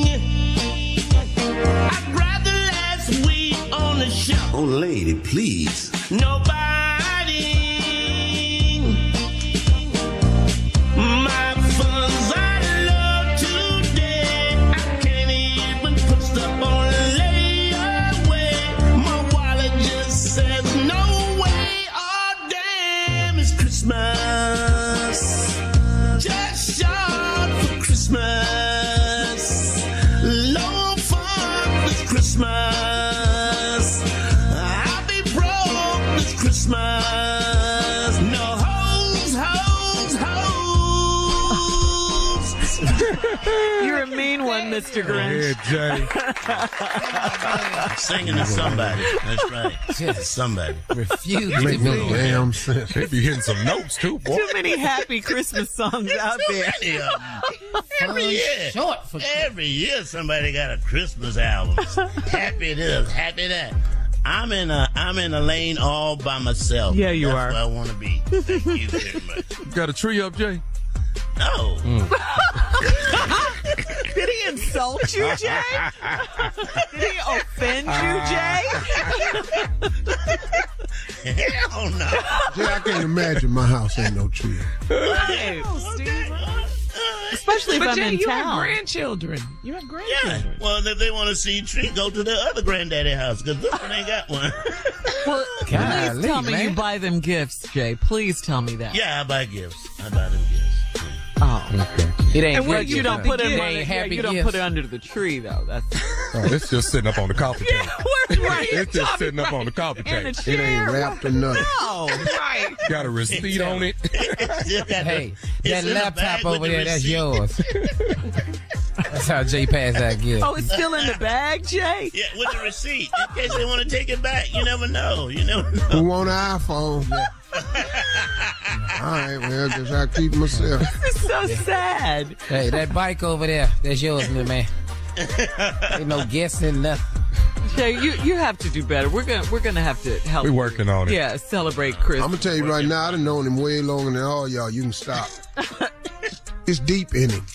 I grabbed the last week on the shelf. Oh, lady, please. Nobody. My funds are low today. I can't even put stuff on layaway. My wallet just says no way. Oh, damn, it's Christmas. Just short for Christmas. Low fun this Christmas. I'll be broke this Christmas. No hoes. You're a mean one, Mr. Grinch. Jay. Singing to somebody. That's right. Somebody. Refuse Make to no believe. damn sense. They be hitting some notes too, boy. Too many happy Christmas songs out there. Every year. Short for Every year somebody got a Christmas album. Happy this, happy that. I'm in a lane all by myself. Yeah, you That's are. where I want to be. Thank you very much. You got a tree up, Jay? No. Did he insult you, Jay? Did he offend you, Jay? Hell no. Jay, I can't imagine my house ain't no tree. Hey, especially if But I'm Jay, in you town. have grandchildren. You have Yeah. grandchildren. Well, if they want to see a tree, go to the other granddaddy house because this one ain't got one. Well, Golly, please tell me man. you buy them gifts, Jay. Please tell me that. Yeah, I buy gifts. I buy them gifts. Oh. It ain't And when good you gifts, don't huh? put it, They on ain't it, happy you don't gifts. put it under the tree though. That's Oh, it's just sitting up on the coffee table. right. It's just sitting up on the coffee In the table. It ain't wrapped or nothing. No, right. Got a receipt on it. Hey, It's that in the laptop bag with over the there, that's receipt. yours. That's how Jay passed that gift. Oh, it's still in the bag, Jay? Yeah, with the receipt in case they want to take it back. You never know. You never know. Who want an iPhone? All right, well, guess I keep myself. It's so sad. Hey, that bike over there, that's yours, little man. Ain't no guessing nothing. Jay, you have to do better. We're gonna have to help. We're working on it. Yeah, celebrate Christmas. I'm gonna tell you right now, I done known him way longer than all y'all. You can stop. It's deep in him.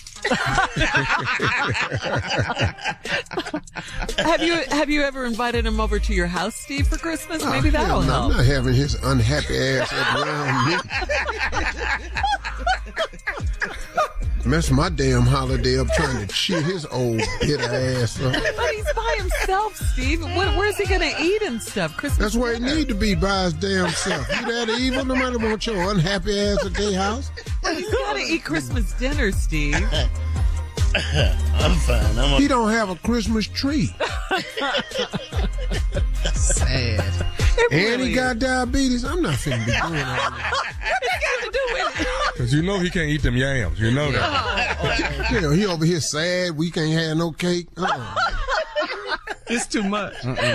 Have you ever invited him over to your house, Steve, for Christmas? Maybe Oh, that'll hell no, help. I'm not having his unhappy ass up around me. Mess my damn holiday up trying to cheer his old bitter ass up. But he's by himself, Steve. Where's he gonna eat and stuff? Christmas. That's where he dinner. need to be by his damn self. You that evil? Nobody want your unhappy ass at their house. He's gotta eat Christmas dinner, Steve. I'm fine. He don't have a Christmas tree. Sad. And he got diabetes. I'm not finna be doing all that. It's got to do with it. Because you know he can't eat them yams. You know that. Hell, he over here sad. We can't have no cake. It's too much.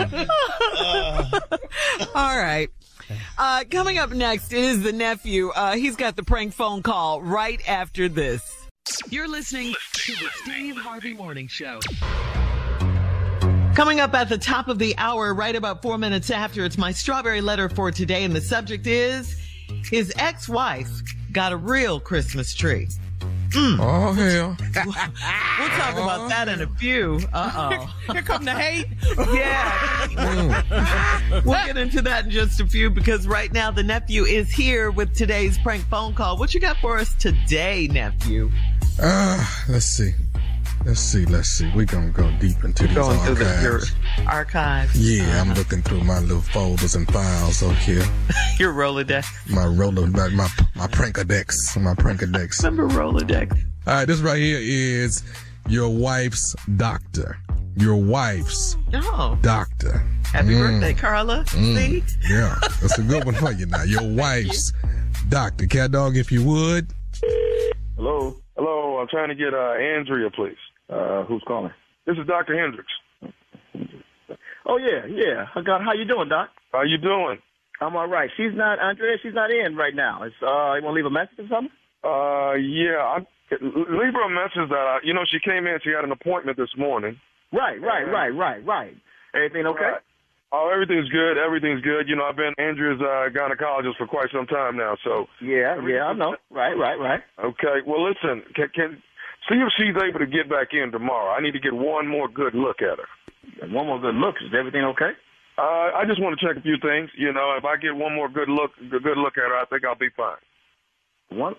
All right. Coming up next is the nephew. He's got the prank phone call right after this. You're listening to the Steve Harvey Morning Show. Coming up at the top of the hour, right about 4 minutes after, it's my strawberry letter for today, and the subject is, his ex-wife got a real Christmas tree. Oh, hell. We'll talk about that in a few. Uh-oh. Here come the hate. Yeah. We'll get into that in just a few, because right now the nephew is here with today's prank phone call. What you got for us today, nephew? Let's see. We're going to go deep into these Going archives. through your archives. Yeah, I'm looking through my little folders and files over here. Your Rolodex. My Prankadex. My Prankadex. Remember Rolodex? All right, this right here is your wife's doctor. Your wife's Oh. doctor. Happy birthday, Carla. See? Yeah, that's a good one for you now. Your wife's doctor. Cat dog, if you would. Hello? Hello, I'm trying to get Andrea, please. Who's calling? This is Dr. Hendricks. Oh, yeah. How you doing, Doc? How you doing? I'm all right. She's not, Andrea, she's not in right now. You want to leave a message or something? Yeah. Leave her a message that, she came in, she had an appointment this morning. Right. Everything okay? Right. Oh, everything's good. I've been Andrea's gynecologist for quite some time now, so. Yeah, I know. Right. Okay. Well, listen, can see if she's able to get back in tomorrow. I need to get one more good look at her. One more good look. Is everything okay? I just want to check a few things. If I get one more good look at her, I think I'll be fine. What?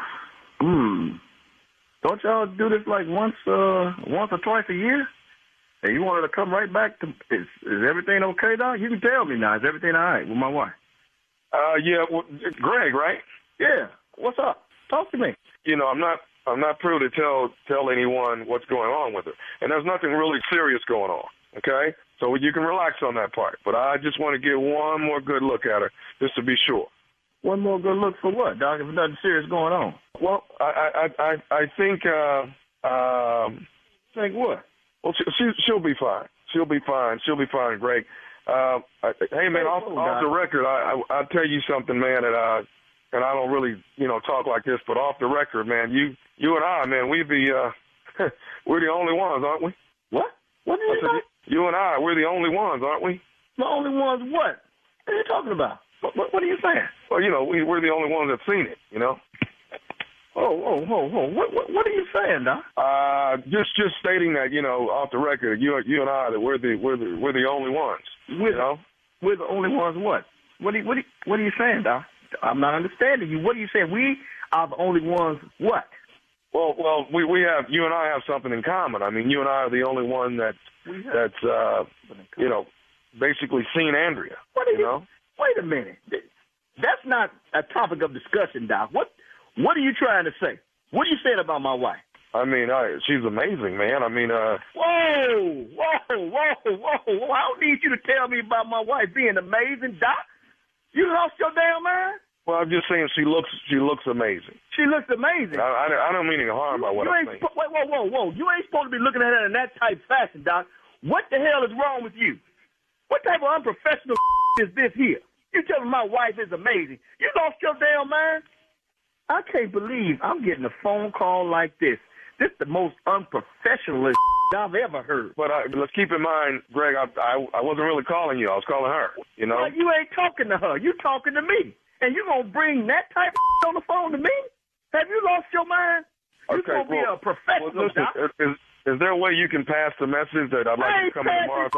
Don't y'all do this like once or twice a year? Hey, you wanted to come right back to? Is everything okay, Doc? You can tell me now. Is everything all right with my wife? Yeah. Well, Greg, right? Yeah. What's up? Talk to me. I'm not privy to tell anyone what's going on with her, and there's nothing really serious going on. Okay, so you can relax on that part. But I just want to get one more good look at her, just to be sure. One more good look for what, Doc? If there's nothing serious going on. Well, I think. Think what? Well, she'll be fine. She'll be fine, Greg. Hey, man, off the record, I'll tell you something, man, and I don't really, talk like this, but off the record, man, you and I, man, we're the only ones, aren't we? What? What did you say? You and I, we're the only ones, aren't we? The only ones what? What are you talking about? What are you saying? Well, we're the only ones that's seen it, What are you saying, Doc? Just stating that, off the record, you and I, that we're the only ones. We're the only ones. What? What are you saying, Doc? I'm not understanding you. What are you saying? We are the only ones. What? Well, we have, you and I have something in common. I mean, you and I are the only one that's basically seen Andrea. Wait a minute. That's not a topic of discussion, Doc. What are you trying to say? What are you saying about my wife? I mean, she's amazing, man. I mean, Whoa! I don't need you to tell me about my wife being amazing, Doc. You lost your damn mind? Well, I'm just saying she looks amazing. She looks amazing. I don't mean any harm by what I'm saying. Whoa. You ain't supposed to be looking at her in that type fashion, Doc. What the hell is wrong with you? What type of unprofessional is this here? You tell me my wife is amazing. You lost your damn mind? I can't believe I'm getting a phone call like this. This is the most unprofessional I've ever heard. But let's keep in mind, Greg, I wasn't really calling you. I was calling her, Well, you ain't talking to her. You talking to me. And you going to bring that type of on the phone to me? Have you lost your mind? You're going to be a professional, listen, is there a way you can pass the message that I'd like to come in tomorrow?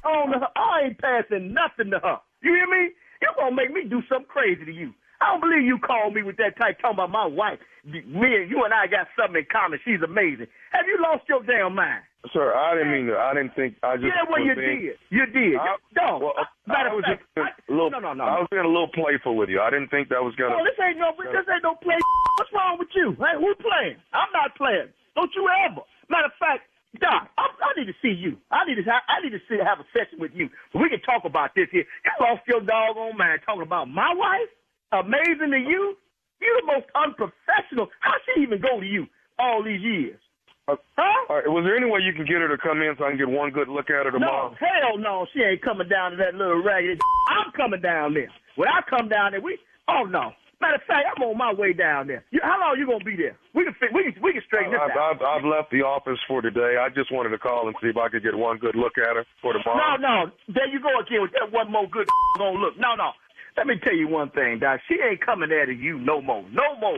I ain't passing nothing to her. You hear me? You're going to make me do something crazy to you. I don't believe you called me with that type talking about my wife. You and I got something in common. She's amazing. Have you lost your damn mind? Sir, I didn't mean to. I didn't think. I just. Yeah, well, you did. You did. Matter of fact, no. I was being a little playful with you. I didn't think that was gonna. Oh, this ain't no play. What's wrong with you? Hey, who's playing? I'm not playing. Don't you ever. Matter of fact, Doc, I need to see you. I need to have a session with you. We can talk about this here. You lost your doggone mind talking about my wife. Amazing to you? You're the most unprofessional. How she even go to you all these years? All right, was there any way you can get her to come in so I can get one good look at her tomorrow? No, hell no. She ain't coming down to that little raggedy. I'm coming down there. When I come down there, oh no. Matter of fact, I'm on my way down there. How long you gonna be there? We can straighten this out. I've left the office for today. I just wanted to call and see if I could get one good look at her for tomorrow. No. There you go again with that one more good gonna look. No. Let me tell you one thing, Doc. She ain't coming there to you no more. No more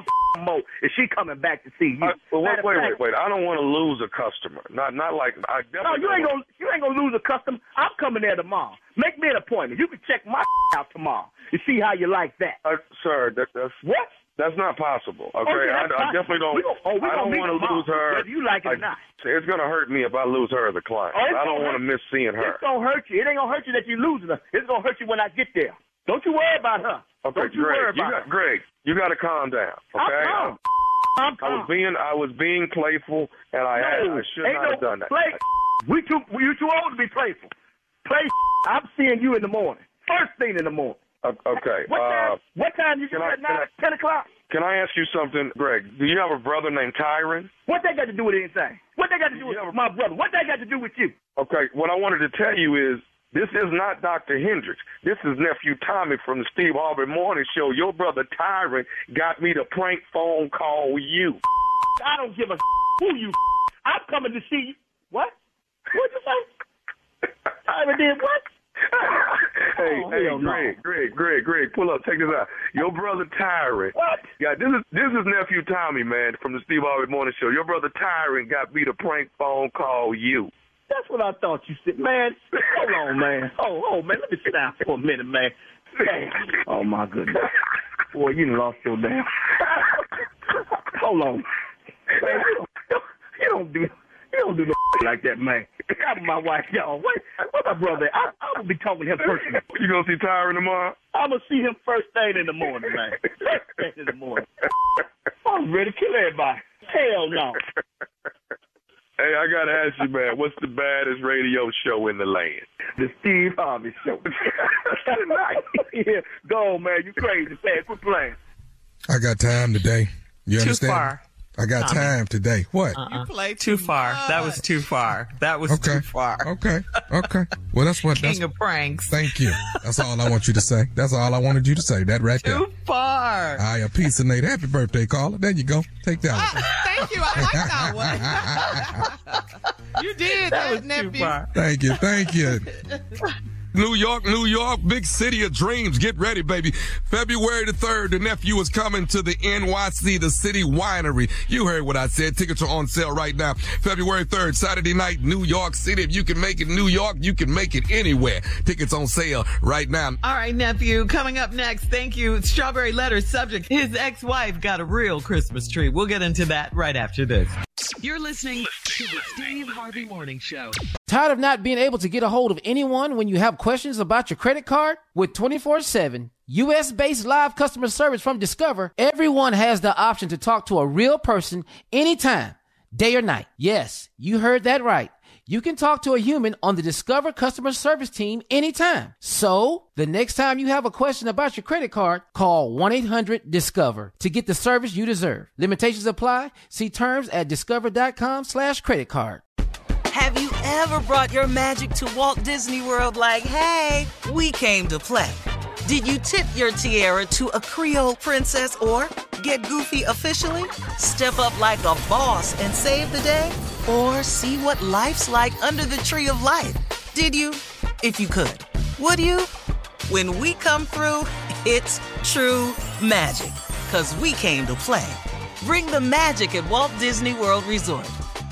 is she coming back to see you. Wait. I don't want to lose a customer. Not like I definitely. No, you ain't gonna lose a customer. I'm coming there tomorrow. Make me an appointment. You can check my out tomorrow and see how you like that. Sir, that's what? That's not possible. Okay, I definitely don't. I don't want to lose her. Whether you like it or not. It's gonna hurt me if I lose her as a client. I don't want to miss seeing her. It's gonna hurt you. It ain't gonna hurt you that you're losing her. It's gonna hurt you when I get there. Don't you worry about her. Okay, Don't you worry about her. Greg, you got to calm down. Okay, I'm calm. I was being playful, and I should not have done that. You too old to be playful. I'm seeing you in the morning. First thing in the morning. Okay. What time you get at 10 o'clock? Can I ask you something, Greg? Do you have a brother named Tyron? What that got to do with anything? What that got to do with my brother? What that got to do with you? Okay, what I wanted to tell you is, this is not Dr. Hendricks. This is Nephew Tommy from the Steve Harvey Morning Show. Your brother Tyron got me to prank phone call you. I don't give a who you. I'm coming to see you. What? What'd you say? Tyron did what? Hey, Greg, pull up. Check this out. Your brother Tyron. What? Yeah, this is Nephew Tommy, man, from the Steve Harvey Morning Show. Your brother Tyron got me to prank phone call you. That's what I thought you said, man. Hold on, man. Oh, man, let me sit down for a minute, man. Damn. Oh, my goodness. Boy, you done lost your damn. Hold on. Man, you don't do no like that, man. I'm my wife, y'all. What my brother? I'm going to be talking to him first. You going to see Tyron tomorrow? I'm going to see him first thing in the morning, man. First thing in the morning. I'm ready to kill everybody. Hell no. Hey, I got to ask you, man, what's the baddest radio show in the land? The Steve Harvey Show. Yeah, go on, man. You crazy, man. Quit playing. I got time today. You understand? Too far. I got time today. What? You played too far. That was too far. Too far. Okay. Well, that's what. King of pranks. Thank you. That's all I want you to say. That's all I wanted you to say. That right there. Too far. A piece of Nate. Happy birthday, caller. There you go. Take that one. Thank you. I like that one. You did. That was nephew. Thank you. New York, big city of dreams. Get ready, baby. February the 3rd, the nephew is coming to the NYC, the City Winery. You heard what I said. Tickets are on sale right now. February 3rd, Saturday night, New York City. If you can make it New York, you can make it anywhere. Tickets on sale right now. All right, nephew, coming up next. Thank you. Strawberry letter subject. His ex-wife got a real Christmas tree. We'll get into that right after this. You're listening to the Steve Harvey Morning Show. Tired of not being able to get a hold of anyone when you have questions about your credit card? With 24/7 U.S.-based live customer service from Discover, everyone has the option to talk to a real person anytime, day or night. Yes, you heard that right. You can talk to a human on the Discover customer service team anytime. So, the next time you have a question about your credit card, call 1-800-DISCOVER to get the service you deserve. Limitations apply. See terms at discover.com/creditcard. Have you ever brought your magic to Walt Disney World like, hey, we came to play? Did you tip your tiara to a Creole princess or get goofy officially? Step up like a boss and save the day? Or see what life's like under the tree of life? Did you? If you could. Would you? When we come through, it's true magic. 'Cause we came to play. Bring the magic at Walt Disney World Resort.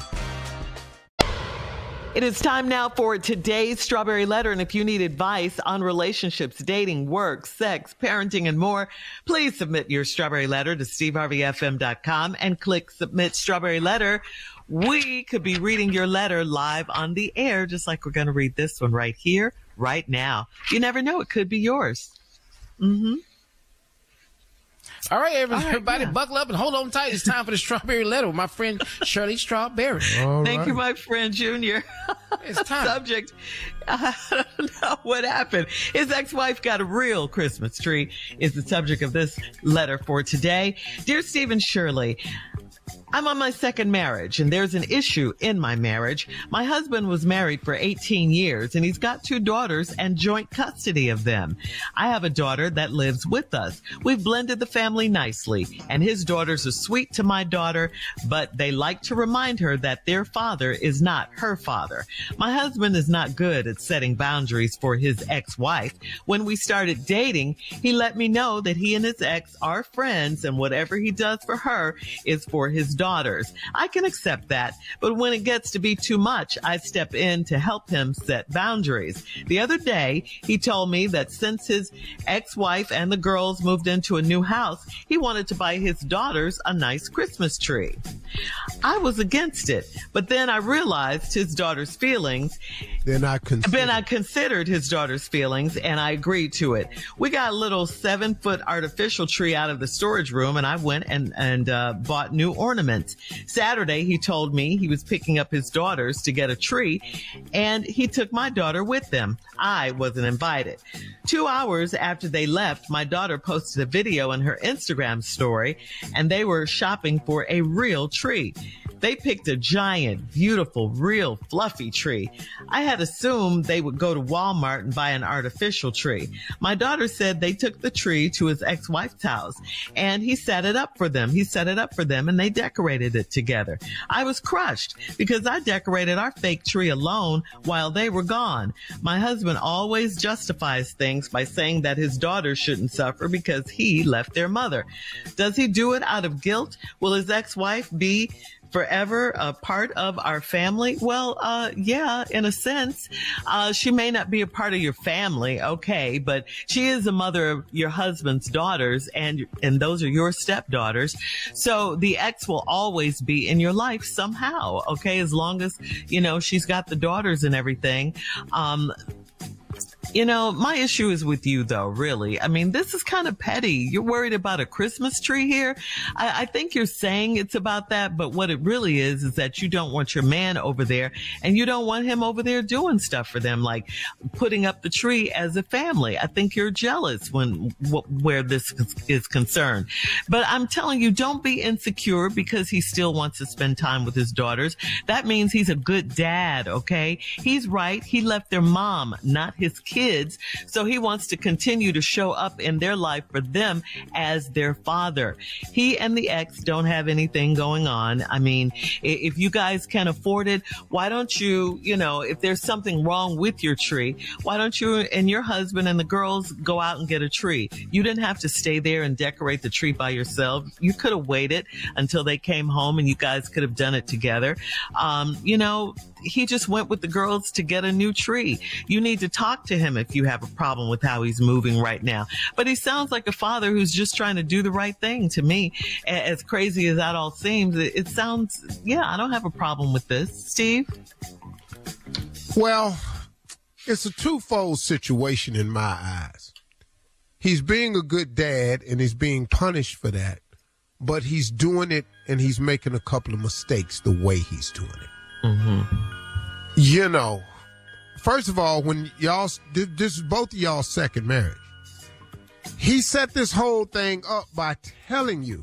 It is time now for today's Strawberry Letter. And if you need advice on relationships, dating, work, sex, parenting, and more, please submit your Strawberry Letter to steveharveyfm.com and click Submit Strawberry Letter. We could be reading your letter live on the air, just like we're going to read this one right here, right now. You never know. It could be yours. Mm-hmm. All right, everybody, buckle up and hold on tight. It's time for the Strawberry Letter with my friend Shirley Strawberry. Thank you, my friend Junior. It's time. Subject, I don't know what happened. His ex-wife got a real Christmas tree is the subject of this letter for today. Dear Steve and Shirley, I'm on my second marriage, and there's an issue in my marriage. My husband was married for 18 years, and he's got 2 daughters and joint custody of them. I have a daughter that lives with us. We've blended the family nicely, and his daughters are sweet to my daughter, but they like to remind her that their father is not her father. My husband is not good at setting boundaries for his ex-wife. When we started dating, he let me know that he and his ex are friends, and whatever he does for her is for his daughters. I can accept that, but when it gets to be too much, I step in to help him set boundaries. The other day, he told me that since his ex-wife and the girls moved into a new house, he wanted to buy his daughters a nice Christmas tree. I was against it, but then I realized his daughter's feelings. Then I considered his daughter's feelings, and I agreed to it. We got a little 7-foot artificial tree out of the storage room, and I went and bought new ornaments. Saturday, he told me he was picking up his daughters to get a tree, and he took my daughter with them. I wasn't invited. 2 hours after they left, my daughter posted a video in her Instagram story, and they were shopping for a real tree. They picked a giant, beautiful, real fluffy tree. I had assumed they would go to Walmart and buy an artificial tree. My daughter said they took the tree to his ex-wife's house, and he set it up for them. And they decorated it together. I was crushed because I decorated our fake tree alone while they were gone. My husband always justifies things by saying that his daughters shouldn't suffer because he left their mother. Does he do it out of guilt? Will his ex-wife be forever a part of our family? Well, yeah, in a sense. She may not be a part of your family, okay, but she is the mother of your husband's daughters, and those are your stepdaughters. So the ex will always be in your life somehow, okay, as long as, she's got the daughters and everything. My issue is with you, though, really. I mean, this is kind of petty. You're worried about a Christmas tree here. I think you're saying it's about that, but what it really is that you don't want your man over there, and you don't want him over there doing stuff for them, like putting up the tree as a family. I think you're jealous where this is concerned. But I'm telling you, don't be insecure because he still wants to spend time with his daughters. That means he's a good dad, okay? He's right. He left their mom, not his kids. kids, so he wants to continue to show up in their life for them as their father. He and the ex don't have anything going on. I mean, if you guys can afford it, why don't you, if there's something wrong with your tree, why don't you and your husband and the girls go out and get a tree? You didn't have to stay there and decorate the tree by yourself. You could have waited until they came home and you guys could have done it together. He just went with the girls to get a new tree. You need to talk to him if you have a problem with how he's moving right now. But he sounds like a father who's just trying to do the right thing to me. As crazy as that all seems, it sounds, I don't have a problem with this. Steve? Well, it's a twofold situation in my eyes. He's being a good dad and he's being punished for that, but he's doing it and he's making a couple of mistakes the way he's doing it. First of all, when this is both of y'all's second marriage, he set this whole thing up by telling you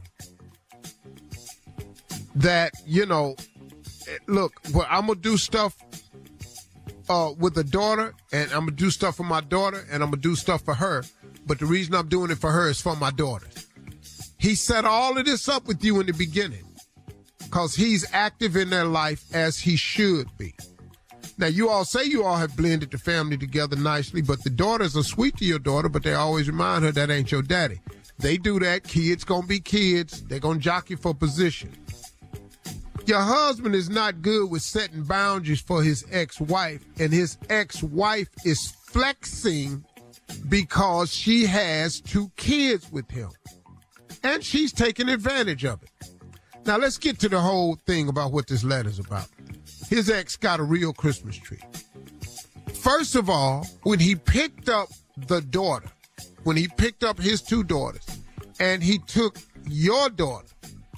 that, look, well, I'm going to do stuff with a daughter, and I'm going to do stuff for my daughter, and I'm going to do stuff for her. But the reason I'm doing it for her is for my daughters. He set all of this up with you in the beginning because he's active in their life as he should be. Now, you all say you all have blended the family together nicely, but the daughters are sweet to your daughter, but they always remind her that ain't your daddy. They do that. Kids gonna be kids. They're gonna jockey for position. Your husband is not good with setting boundaries for his ex-wife, and his ex-wife is flexing because she has 2 kids with him. And she's taking advantage of it. Now, let's get to the whole thing about what this letter's about. His ex got a real Christmas tree. First of all, when he picked up the daughter, when he picked up his 2 daughters, and he took your daughter,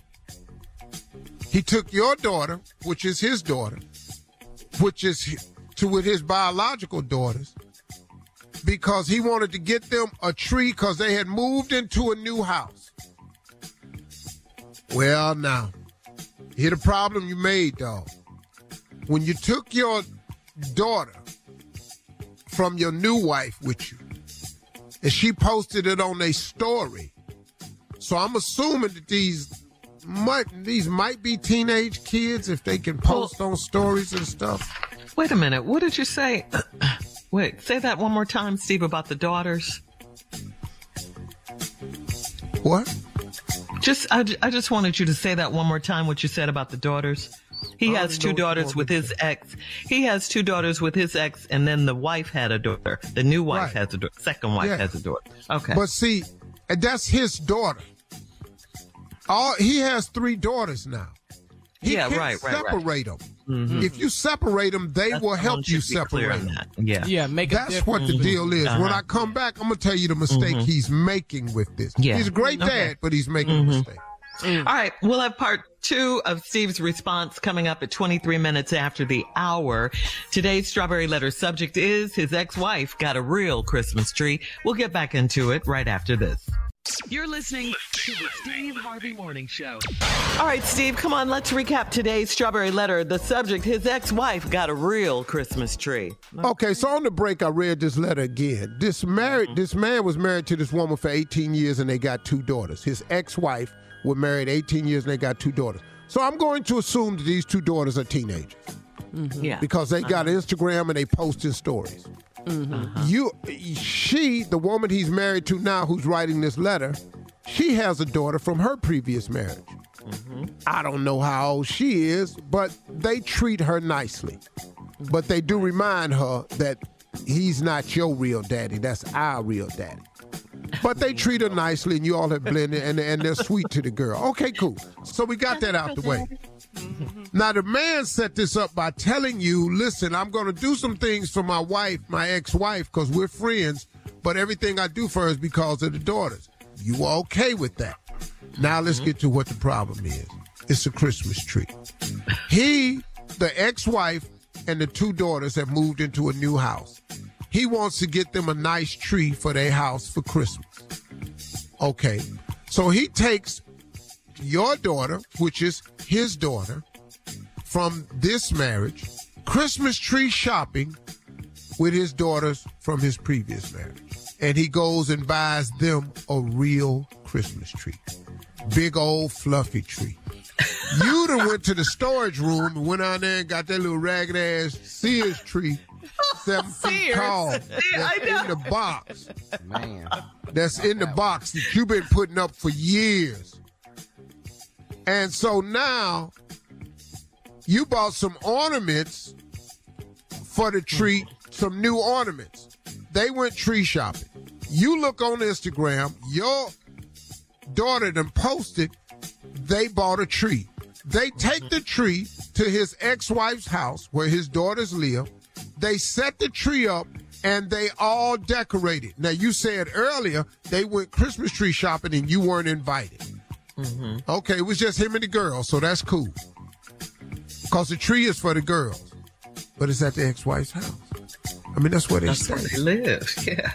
which is his daughter, which is with his biological daughters, because he wanted to get them a tree because they had moved into a new house. Well, now, here's the problem you made, dog. When you took your daughter from your new wife with you, and she posted it on a story, so I'm assuming that these might be teenage kids if they can post on stories and stuff. Wait a minute. What did you say? Wait, say that one more time, Steve, about the daughters. What? I just wanted you to say that one more time, what you said about the daughters. He has 2 daughters with his ex. He has 2 daughters with his ex, and then the wife had a daughter. The new wife has a daughter. Second wife has a daughter. Okay. But see, that's his daughter. He has 3 daughters now. He can't separate them. Mm-hmm. If you separate them, they will help you separate them. That's what the deal is. When I come back, I'm going to tell you the mistake he's making with this. Yeah. He's a great dad, but he's making a mistake. All right. We'll have part 2 of Steve's response coming up at 23 minutes after the hour. Today's Strawberry Letter subject is his ex-wife got a real Christmas tree. We'll get back into it right after this. You're listening to the Steve Harvey Morning Show. All right, Steve, come on. Let's recap today's Strawberry Letter. The subject, his ex-wife got a real Christmas tree. Okay, so on the break, I read this letter again. This man was married to this woman for 18 years, and they got 2 daughters. His ex-wife were married 18 years, and they got 2 daughters. So I'm going to assume that these 2 daughters are teenagers. Mm-hmm. Yeah. Because they got Instagram and they posting stories. Mm-hmm. The woman he's married to now who's writing this letter, she has a daughter from her previous marriage. Mm-hmm. I don't know how old she is, but they treat her nicely. But they do remind her that he's not your real daddy, that's our real daddy. But they treat her nicely, and you all have blended, and they're sweet to the girl. Okay, cool. So we got that out the way. Now, the man set this up by telling you, listen, I'm going to do some things for my wife, my ex-wife, because we're friends, but everything I do for her is because of the daughters. You are okay with that. Now let's get to what the problem is. It's a Christmas tree. The ex-wife, and the 2 daughters have moved into a new house. He wants to get them a nice tree for their house for Christmas. Okay. So he takes your daughter, which is his daughter, from this marriage, Christmas tree shopping with his daughters from his previous marriage. And he goes and buys them a real Christmas tree. Big old fluffy tree. You done went to the storage room and went out there and got that little ragged ass Sears tree, 7 feet tall. That's in the box. Man. That's in the box that you've been putting up for years. And so now you bought some ornaments for the tree, some new ornaments. They went tree shopping. You look on Instagram, your daughter done posted they bought a tree. They take the tree to his ex-wife's house where his daughters live. They set the tree up and they all decorated. Now, you said earlier they went Christmas tree shopping and you weren't invited. Mm-hmm. Okay, it was just him and the girls, so that's cool. Because the tree is for the girls, but it's at the ex-wife's house. I mean, that's where they stay. That's where they live, yeah.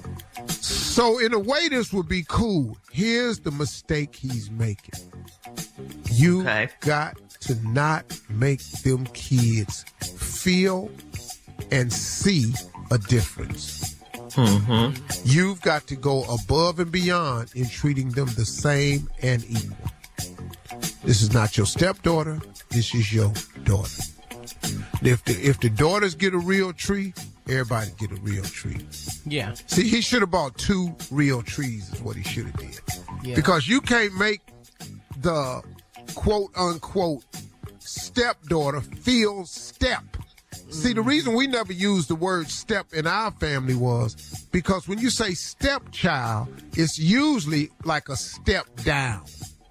So in a way, this would be cool. Here's the mistake he's making. You got to not make them kids feel and see a difference. Mm-hmm. You've got to go above and beyond in treating them the same and equal. This is not your stepdaughter. This is your daughter. If the daughters get a real tree, everybody get a real tree. Yeah. See, he should have bought 2 real trees is what he should have did. Yeah. Because you can't make the quote-unquote stepdaughter feel step. See, the reason we never used the word step in our family was because when you say stepchild, it's usually like a step down.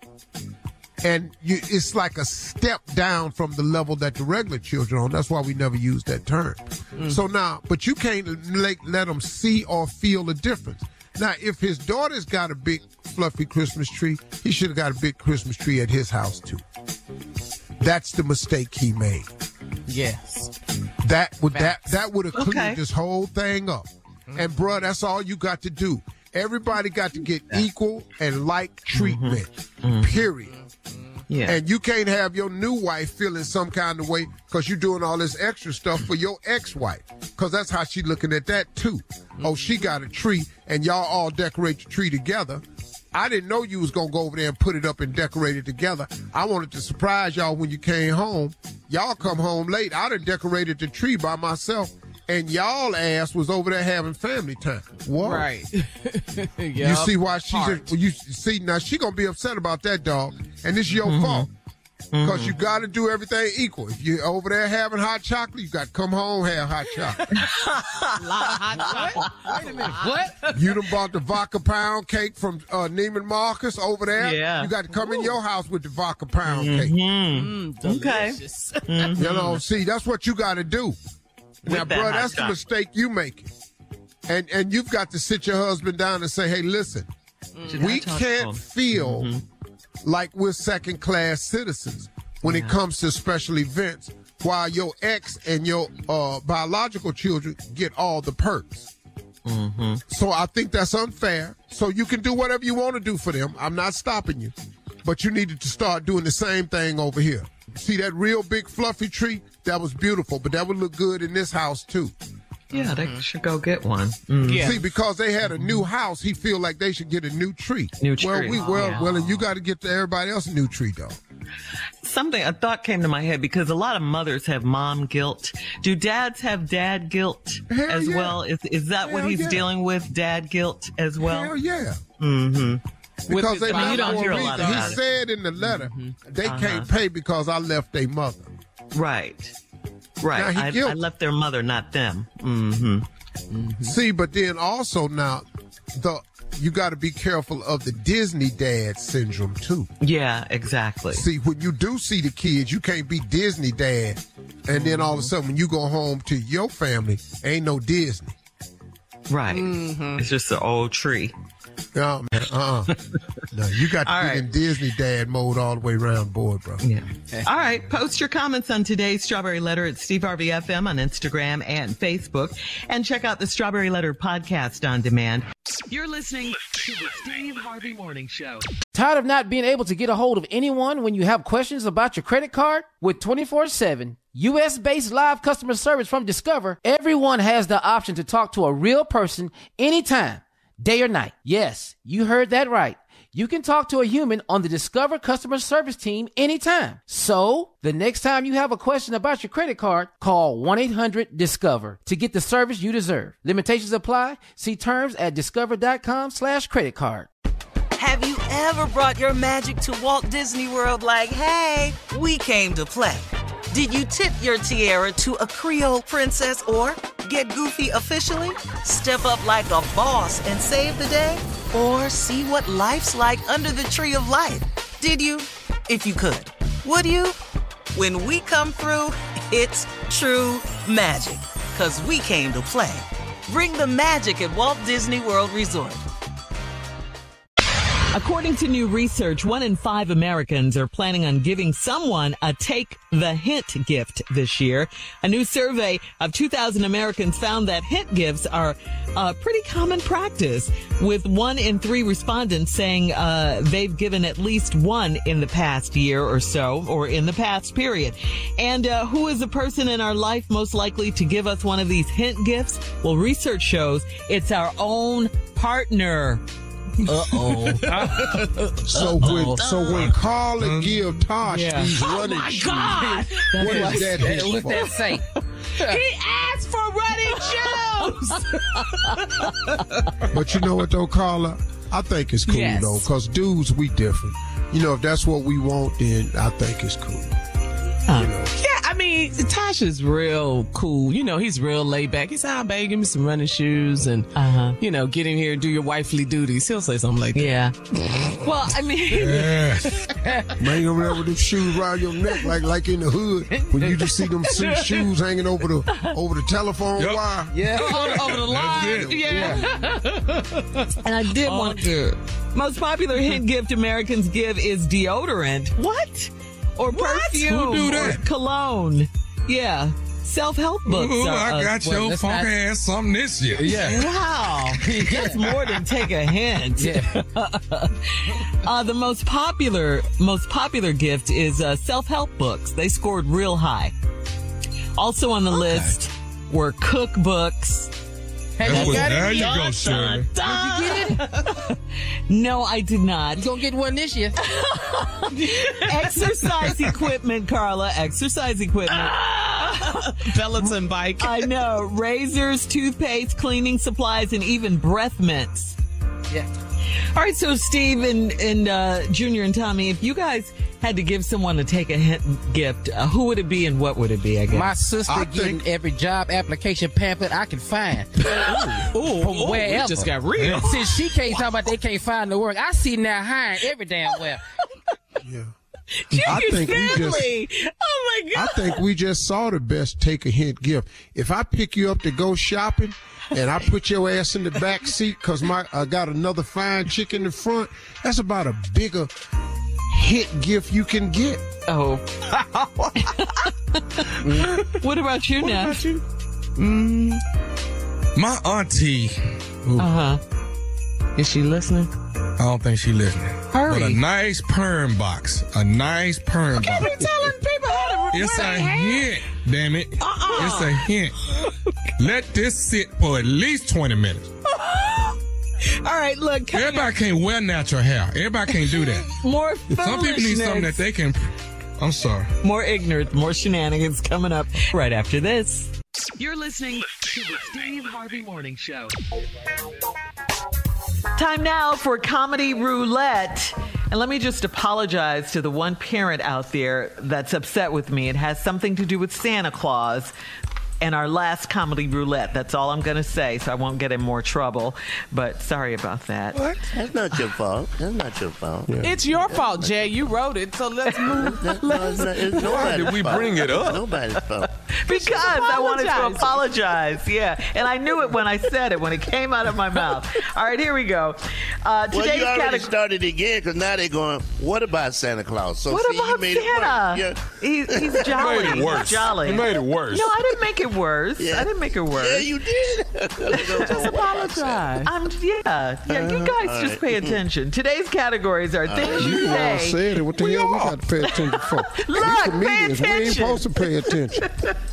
And it's like a step down from the level that the regular children are on. That's why we never use that term. So now, but you can't let them see or feel the difference. Now, if his daughter's got a big fluffy Christmas tree, he should have got a big Christmas tree at his house too. That's the mistake he made. Yes. That would have cleared this whole thing up. And bruh, that's all you got to do. Everybody got to get equal and like treatment. Period. Yeah. And you can't have your new wife feeling some kind of way because you're doing all this extra stuff for your ex-wife. Because that's how she looking at that too. Oh, she got a tree and y'all all decorate the tree together. I didn't know you was going to go over there and put it up and decorate it together. I wanted to surprise y'all when you came home. Y'all come home late. I done decorated the tree by myself. And y'all ass was over there having family time. What? Right. You see why you see now she gonna be upset about that, dog. And it's your fault. Because you got to do everything equal. If you're over there having hot chocolate, you got to come home and have hot chocolate. A lot of hot chocolate. Wait a minute. What? You done bought the vodka pound cake from Neiman Marcus over there. Yeah. You got to come in your house with the vodka pound cake. Delicious. You know, see, that's what you got to do. Now, bro, that's the mistake you making. And you've got to sit your husband down and say, hey, listen, we can't feel like we're second-class citizens when it comes to special events while your ex and your biological children get all the perks. So I think that's unfair. So you can do whatever you want to do for them. I'm not stopping you. But you needed to start doing the same thing over here. See that real big fluffy tree? That was beautiful, but that would look good in this house too. Yeah, they should go get one. Yeah. See, because they had a new house, he feel like they should get a new tree. New tree. Well, and you got to get to everybody else a new tree, though. A thought came to my head because a lot of mothers have mom guilt. Do dads have dad guilt as well? Is that what he's dealing with? Dad guilt as well? Hell yeah. Because you don't hear a lot about he said in the letter, they can't pay because I left their mother. Right. I left their mother, not them. See, but then also now, you got to be careful of the Disney dad syndrome too. Yeah, exactly. See, when you do see the kids, you can't be Disney dad, and then all of a sudden when you go home to your family, ain't no Disney. Right. It's just an old tree. No, man. No, you got to get in Disney dad mode all the way around board, bro. Yeah. All right. Post your comments on today's Strawberry Letter at Steve Harvey FM on Instagram and Facebook. And check out the Strawberry Letter podcast on demand. You're listening to the Steve Harvey Morning Show. Tired of not being able to get a hold of anyone when you have questions about your credit card? With 24/7 U.S.-based live customer service from Discover, everyone has the option to talk to a real person anytime, day or night. Yes, you heard that right. You can talk to a human on the Discover customer service team anytime. So, the next time you have a question about your credit card, call 1-800-DISCOVER to get the service you deserve. Limitations apply. See terms at discover.com/creditcard. Have you ever brought your magic to Walt Disney World like, hey, we came to play? Did you tip your tiara to a Creole princess or get goofy officially? Step up like a boss and save the day? Or see what life's like under the tree of life? Did you? If you could. Would you? When we come through, it's true magic. 'Cause we came to play. Bring the magic at Walt Disney World Resort. According to new research, 1 in 5 Americans are planning on giving someone a Take the Hint gift this year. A new survey of 2,000 Americans found that hint gifts are a pretty common practice, with 1 in 3 respondents saying they've given at least one in the past year or so, or in the past period. And who is the person in our life most likely to give us one of these hint gifts? Well, research shows it's our own partner. Uh-oh. So when Carla give Tosh these running shoes, God! what is that? What's that say? He asked for running shoes! But you know what though, Carla? I think it's cool though, because dudes, we different. You know, if that's what we want, then I think it's cool. You know? Yeah, I mean, Tasha's real cool. You know, he's real laid back. He said, "Ah, babe, give me some running shoes and, you know, get in here and do your wifely duties." He'll say something like that. Yeah. Well, I mean, Man over there with them shoes around your neck, like in the hood, when you just see them shoes hanging over the telephone wire. Yeah. over the line. Yeah. And I did want to. Most popular hint gift Americans give is deodorant. What? Or perfume. Who do that? Or cologne. Yeah. Self-help books. Ooh, I got your funky ass something this year. Yeah. Wow. That's more than take a hint. Yeah. The most popular gift is self-help books. They scored real high. Also on the list were cookbooks. There you go, Shirley. Did you get it? No, I did not. You gonna get one this year? Exercise equipment, Carla. Exercise equipment. Peloton bike. I know. Razors, toothpaste, cleaning supplies, and even breath mints. Yeah. All right, so Steve and Junior and Tommy, if you guys had to give someone to take a hint gift, who would it be and what would it be, I guess? My sister getting every job application pamphlet I can find. From wherever. We just got real. Since she can't talk about they can't find the work, I see now hiring every damn well. Yeah. I think oh my God. I think we just saw the best take a hint gift. If I pick you up to go shopping and I put your ass in the back seat because I got another fine chick in the front, that's about a bigger hint gift you can get. Oh. What about you, Neff? My auntie. Is she listening? I don't think she's listening. Hurry. But a nice perm box. A nice perm box. Can't be telling people how to It's wear a their hair. hint, damn it. It's a hint. Let this sit for at least 20 minutes. All right, look. Everybody can't wear natural hair. Everybody can't do that. More Some people need something that they can. I'm sorry. More ignorance, more shenanigans coming up right after this. You're listening to the Steve Harvey Morning Show. Time now for Comedy Roulette. And let me just apologize to the one parent out there that's upset with me. It has something to do with Santa Claus and our last Comedy Roulette. That's all I'm going to say, so I won't get in more trouble. But sorry about that. What? That's not your fault. That's not your fault. Yeah. It's your fault, Jay. You wrote it, so let's move. Why did we bring it up? Nobody's fault. Because I wanted to apologize. Yeah. And I knew it when I said it, when it came out of my mouth. All right, here we go. Well, you already started again because now they're going, what about Santa Claus? So What about Santa? He's jolly. You made it worse. He's jolly. You made it worse. No, I didn't make it worse. Yeah. I didn't make it worse. Yeah, you did. Just apologize. You guys just pay attention. Today's categories are things you all say. said it. What the hell we got to pay attention for? Look, we pay comedians. We ain't attention. supposed to pay attention.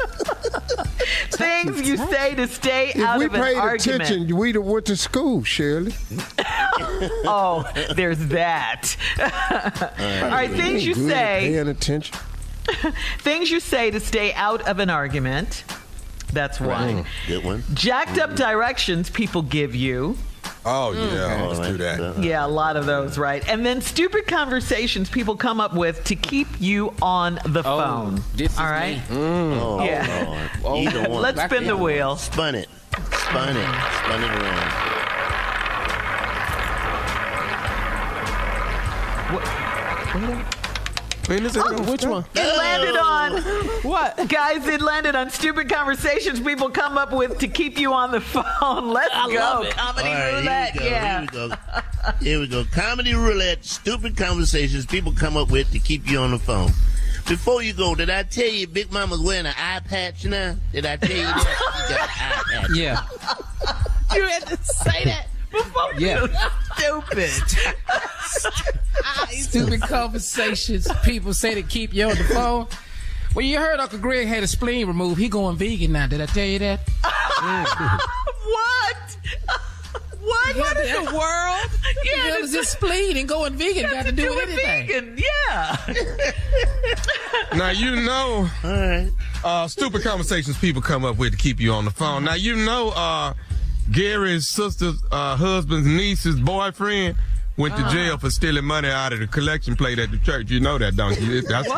Things you say to stay out If of we an paid argument. attention, we'd have went to school, Shirley. Oh, there's that. All right, things you Good at say. Paying attention. Things you say to stay out of an argument. That's one. Good one. Jacked up directions people give you. Oh, yeah. Let's do that. Yeah, a lot of those, right? And then stupid conversations people come up with to keep you on the phone. This All is right? me. Oh, Yeah. Lord. Either one. Let's spin the wheel. Spun it. Spun it around. Which one? It landed on what? Guys, it landed on stupid conversations people come up with to keep you on the phone. Let's go. love it. Comedy All right, roulette. Here we go. Here we go. Comedy roulette, stupid conversations people come up with to keep you on the phone. Before you go, did I tell you Big Mama's wearing an eye patch now? Did I tell you that? She got an eye patch. Yeah. You had to say that before. Yeah. Stupid. Stupid conversations people say to keep you on the phone. Well, you heard Uncle Greg had his spleen removed. He going vegan now. Did I tell you that? What? What in the world? Yeah, it was his spleen and going vegan got to do with anything. Vegan. Yeah. Now, you know, stupid conversations people come up with to keep you on the phone. Now, you know, Gary's sister's husband's niece's boyfriend went to jail for stealing money out of the collection plate at the church. You know that, don't you? That's,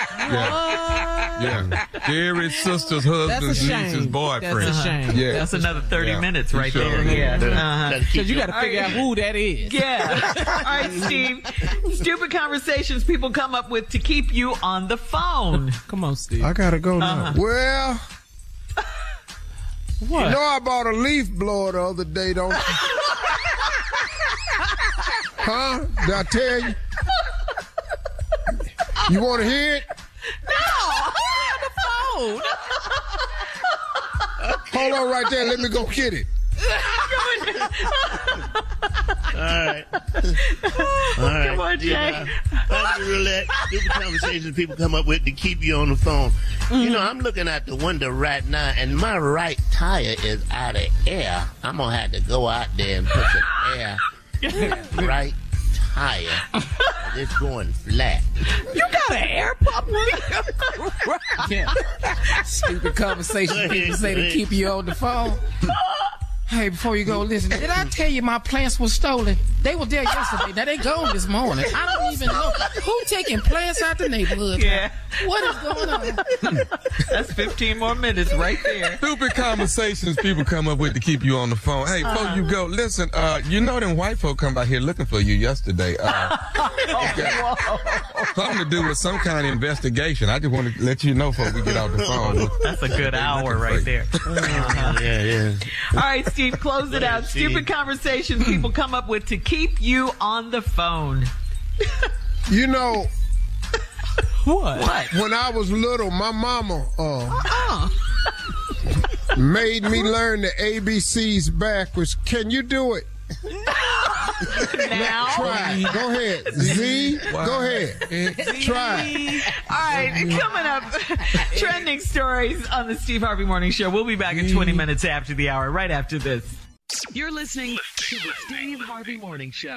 yeah. Gary's sister's husband's niece's boyfriend. That's a shame. Yeah. That's another 30 minutes right Sure. there. Yeah. Because you got to figure out who that is. Yeah. All right, Steve. Stupid conversations people come up with to keep you on the phone. Come on, Steve. I gotta go now. Well, What? you know I bought a leaf blower the other day, don't you? Huh? Did I tell you? You want to hear it? No, I'm on the phone. Hold on right there. Let me go get it. All right. All right. Come on, Jay. Comedy roulette, stupid conversations people come up with to keep you on the phone. You know, I'm looking out the window right now, and my right tire is out of air. I'm going to have to go out there and put some air in that right tire. It's going flat. You got an air pump? Yeah. Stupid conversations people say to keep you on the phone. Hey, before you go, listen, did I tell you my plants were stolen? They were there yesterday. Now they gone this morning. I don't even know. Who taking plants out the neighborhood? Yeah. What is going on? That's 15 more minutes right there. Stupid conversations people come up with to keep you on the phone. Hey, before you go, listen, you know them white folk come by here looking for you yesterday. Something to do with some kind of investigation. I just want to let you know before we get off the phone. That's a good hour right there. Yeah. All right, Steve, close it out. Steve. Stupid conversations people come up with to keep you on the phone. You know, What? when I was little, my mama made me learn the ABCs backwards. Can you do it? Now? Try it. Go ahead. Z, go ahead. Try it. All right, coming up, trending stories on the Steve Harvey Morning Show. We'll be back in 20 minutes after the hour, right after this. You're listening to the Steve Harvey Morning Show.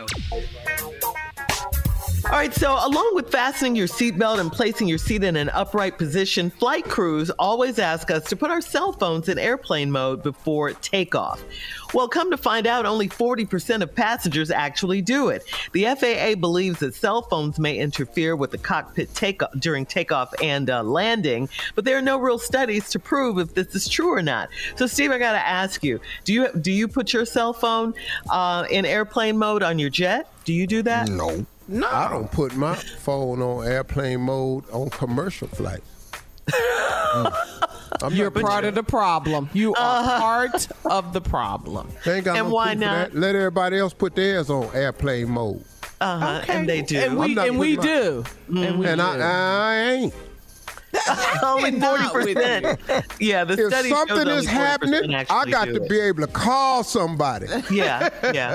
All right, so along with fastening your seatbelt and placing your seat in an upright position, flight crews always ask us to put our cell phones in airplane mode before takeoff. Well, come to find out, only 40% of passengers actually do it. The FAA believes that cell phones may interfere with the cockpit during takeoff and landing, but there are no real studies to prove if this is true or not. So, Steve, I got to ask you, do you put your cell phone in airplane mode on your jet? Do you do that? No. I don't put my phone on airplane mode on commercial flights. You're part of the problem. You are part of the problem. They ain't got And no why proof of not? that. Let everybody else put theirs on airplane mode. And they do. And we do. And I ain't. Only 40%. Yeah, the If study shows something only is 40% happening, I actually got do to it. be able to call somebody. Yeah.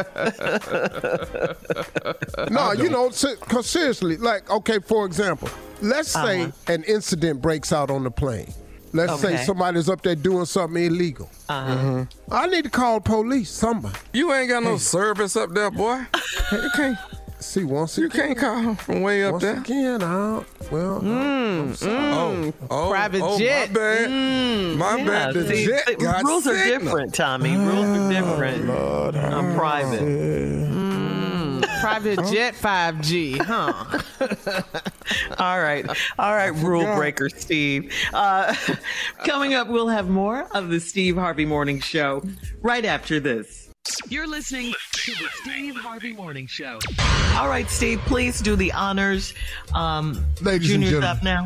No, because seriously, like, okay, for example, let's say an incident breaks out on the plane. Let's say Okay. somebody's up there doing something illegal. I need to call police, somebody. You ain't got no service up there, boy. You can't. See, once You again, can't call from way up once there. again, I'm sorry. Private jet. My bad. My bad. The See, jet got rules are signal. different, Tommy. Rules are different on private. Private jet 5G, huh? All right, rule breaker, Steve. Coming up, we'll have more of the Steve Harvey Morning Show right after this. You're listening to the Steve Harvey Morning Show. All right, Steve, please do the honors. Ladies and Junior's gentlemen. up now.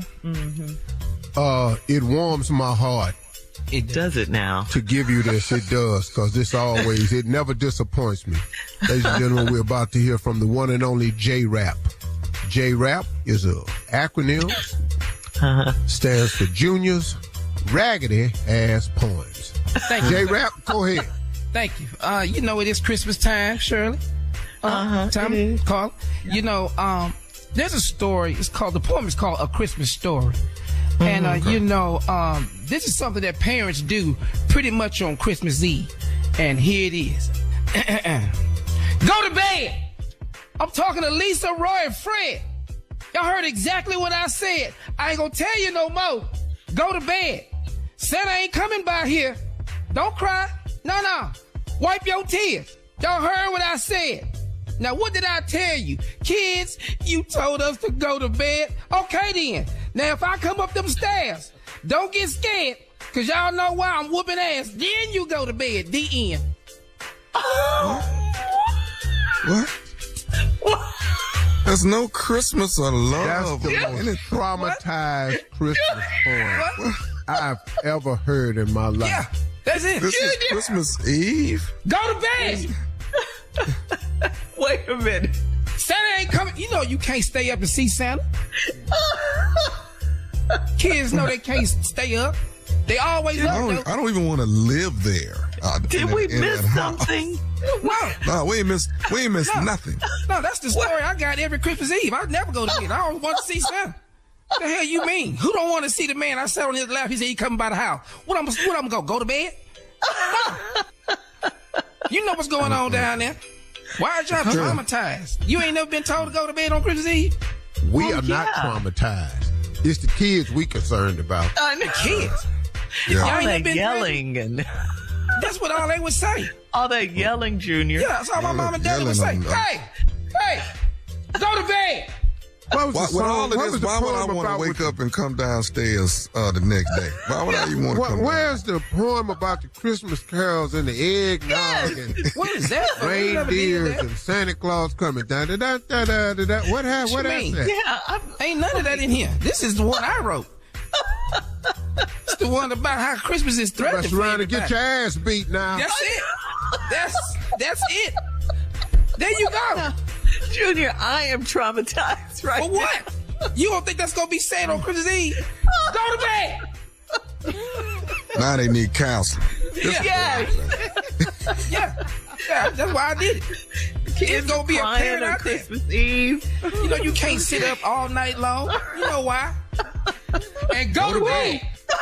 It warms my heart It does it now. to give you this. It does, because it never disappoints me. Ladies and gentlemen, we're about to hear from the one and only J-Rap. J-Rap is a acronym, stands for Junior's Raggedy Ass Poems. Thank you. J-Rap, go ahead. Thank you. You know it is Christmas time, Shirley. Tommy, Carl. You know, there's a story. The poem is called A Christmas Story. And, this is something that parents do pretty much on Christmas Eve. And here it is. Go to bed. I'm talking to Lisa, Roy, and Fred. Y'all heard exactly what I said. I ain't gonna tell you no more. Go to bed. Santa ain't coming by here. Don't cry. No. Wipe your tears. Y'all heard what I said. Now, what did I tell you? Kids, you told us to go to bed. Okay, then. Now, if I come up them stairs, don't get scared, because y'all know why I'm whooping ass. Then you go to bed. The end. What? There's no Christmas or love. That's the most traumatized Christmas poem I've ever heard in my life. Yeah, that's it. This is Christmas Eve. Go to bed. Wait a minute. Santa ain't coming. You know you can't stay up and see Santa. Kids know they can't stay up. They always up. I don't even want to live there. Did we miss something? No, we ain't miss nothing. No, that's the story I got every Christmas Eve. I never go to bed. I don't want to see Santa. What the hell you mean? Who don't want to see the man I sat on his lap? He said he coming by the house. What I'm gonna go to bed? You know what's going on down there. Why is y'all traumatized? You ain't never been told to go to bed on Christmas Eve? We are not traumatized. It's the kids we concerned about. The kids. Yeah. All Y'all ain't that been yelling and That's what all they would say. all that yelling, Junior. Yeah, that's all my mom and daddy would say. Hey, go to bed. What was the With song? all of What this, was the why would I poem want about to wake up and come downstairs the next day? Why would I even want to come Where's the poem about the Christmas carols and the eggnog and What is that? reindeers and Santa Claus coming down? What happened? What you mean? happened? Yeah, Ain't none of that in here. This is the one I wrote. It's the one about how Christmas is threatened. That's trying to get your ass beat now. That's it. That's it. There you go. Junior, I am traumatized right For what? You don't think that's gonna be sad on Christmas Eve? Go to bed. Now they need counseling. Yeah. Yeah, that's why I did it. It's gonna be a crying parent on out there. Christmas Eve. You know you can't sit up all night long. You know why? And go to bed.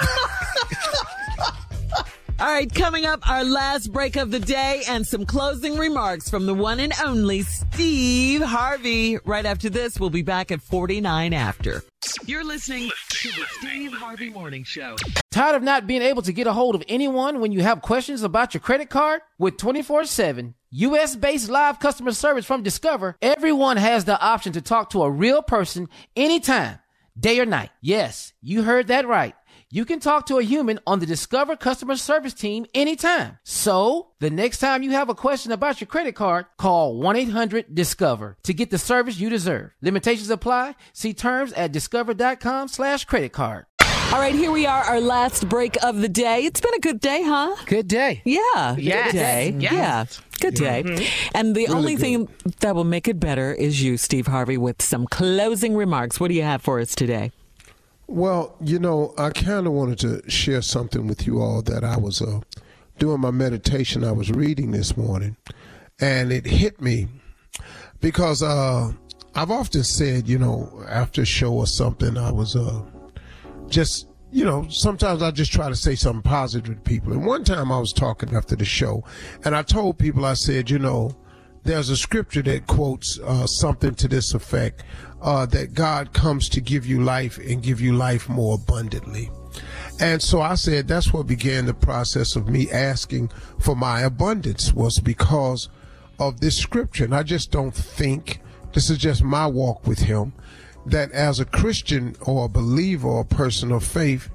All right, coming up, our last break of the day and some closing remarks from the one and only Steve Harvey. Right after this, we'll be back at 49 after. You're listening to the Steve Harvey Morning Show. Tired of not being able to get a hold of anyone when you have questions about your credit card? With 24/7 U.S.-based live customer service from Discover, everyone has the option to talk to a real person anytime, day or night. Yes, you heard that right. You can talk to a human on the Discover customer service team anytime. So, the next time you have a question about your credit card, call 1-800-DISCOVER to get the service you deserve. Limitations apply. See terms at discover.com/credit card. All right, here we are, our last break of the day. It's been a good day, huh? Good day. Yeah. Yes. Good day. Yes. Yeah. Good day. Mm-hmm. And the Really only good. thing that will make it better is you, Steve Harvey, with some closing remarks. What do you have for us today? Well, I kind of wanted to share something with you all that I was doing my meditation. I was reading this morning, and it hit me because I've often said, after a show or something, I was just, sometimes I just try to say something positive to people. And one time I was talking after the show, and I told people, I said, there's a scripture that quotes something to this effect, that God comes to give you life and give you life more abundantly. And so I said that's what began the process of me asking for my abundance, was because of this scripture. And I just don't think, this is just my walk with him, that as a Christian or a believer or a person of faith,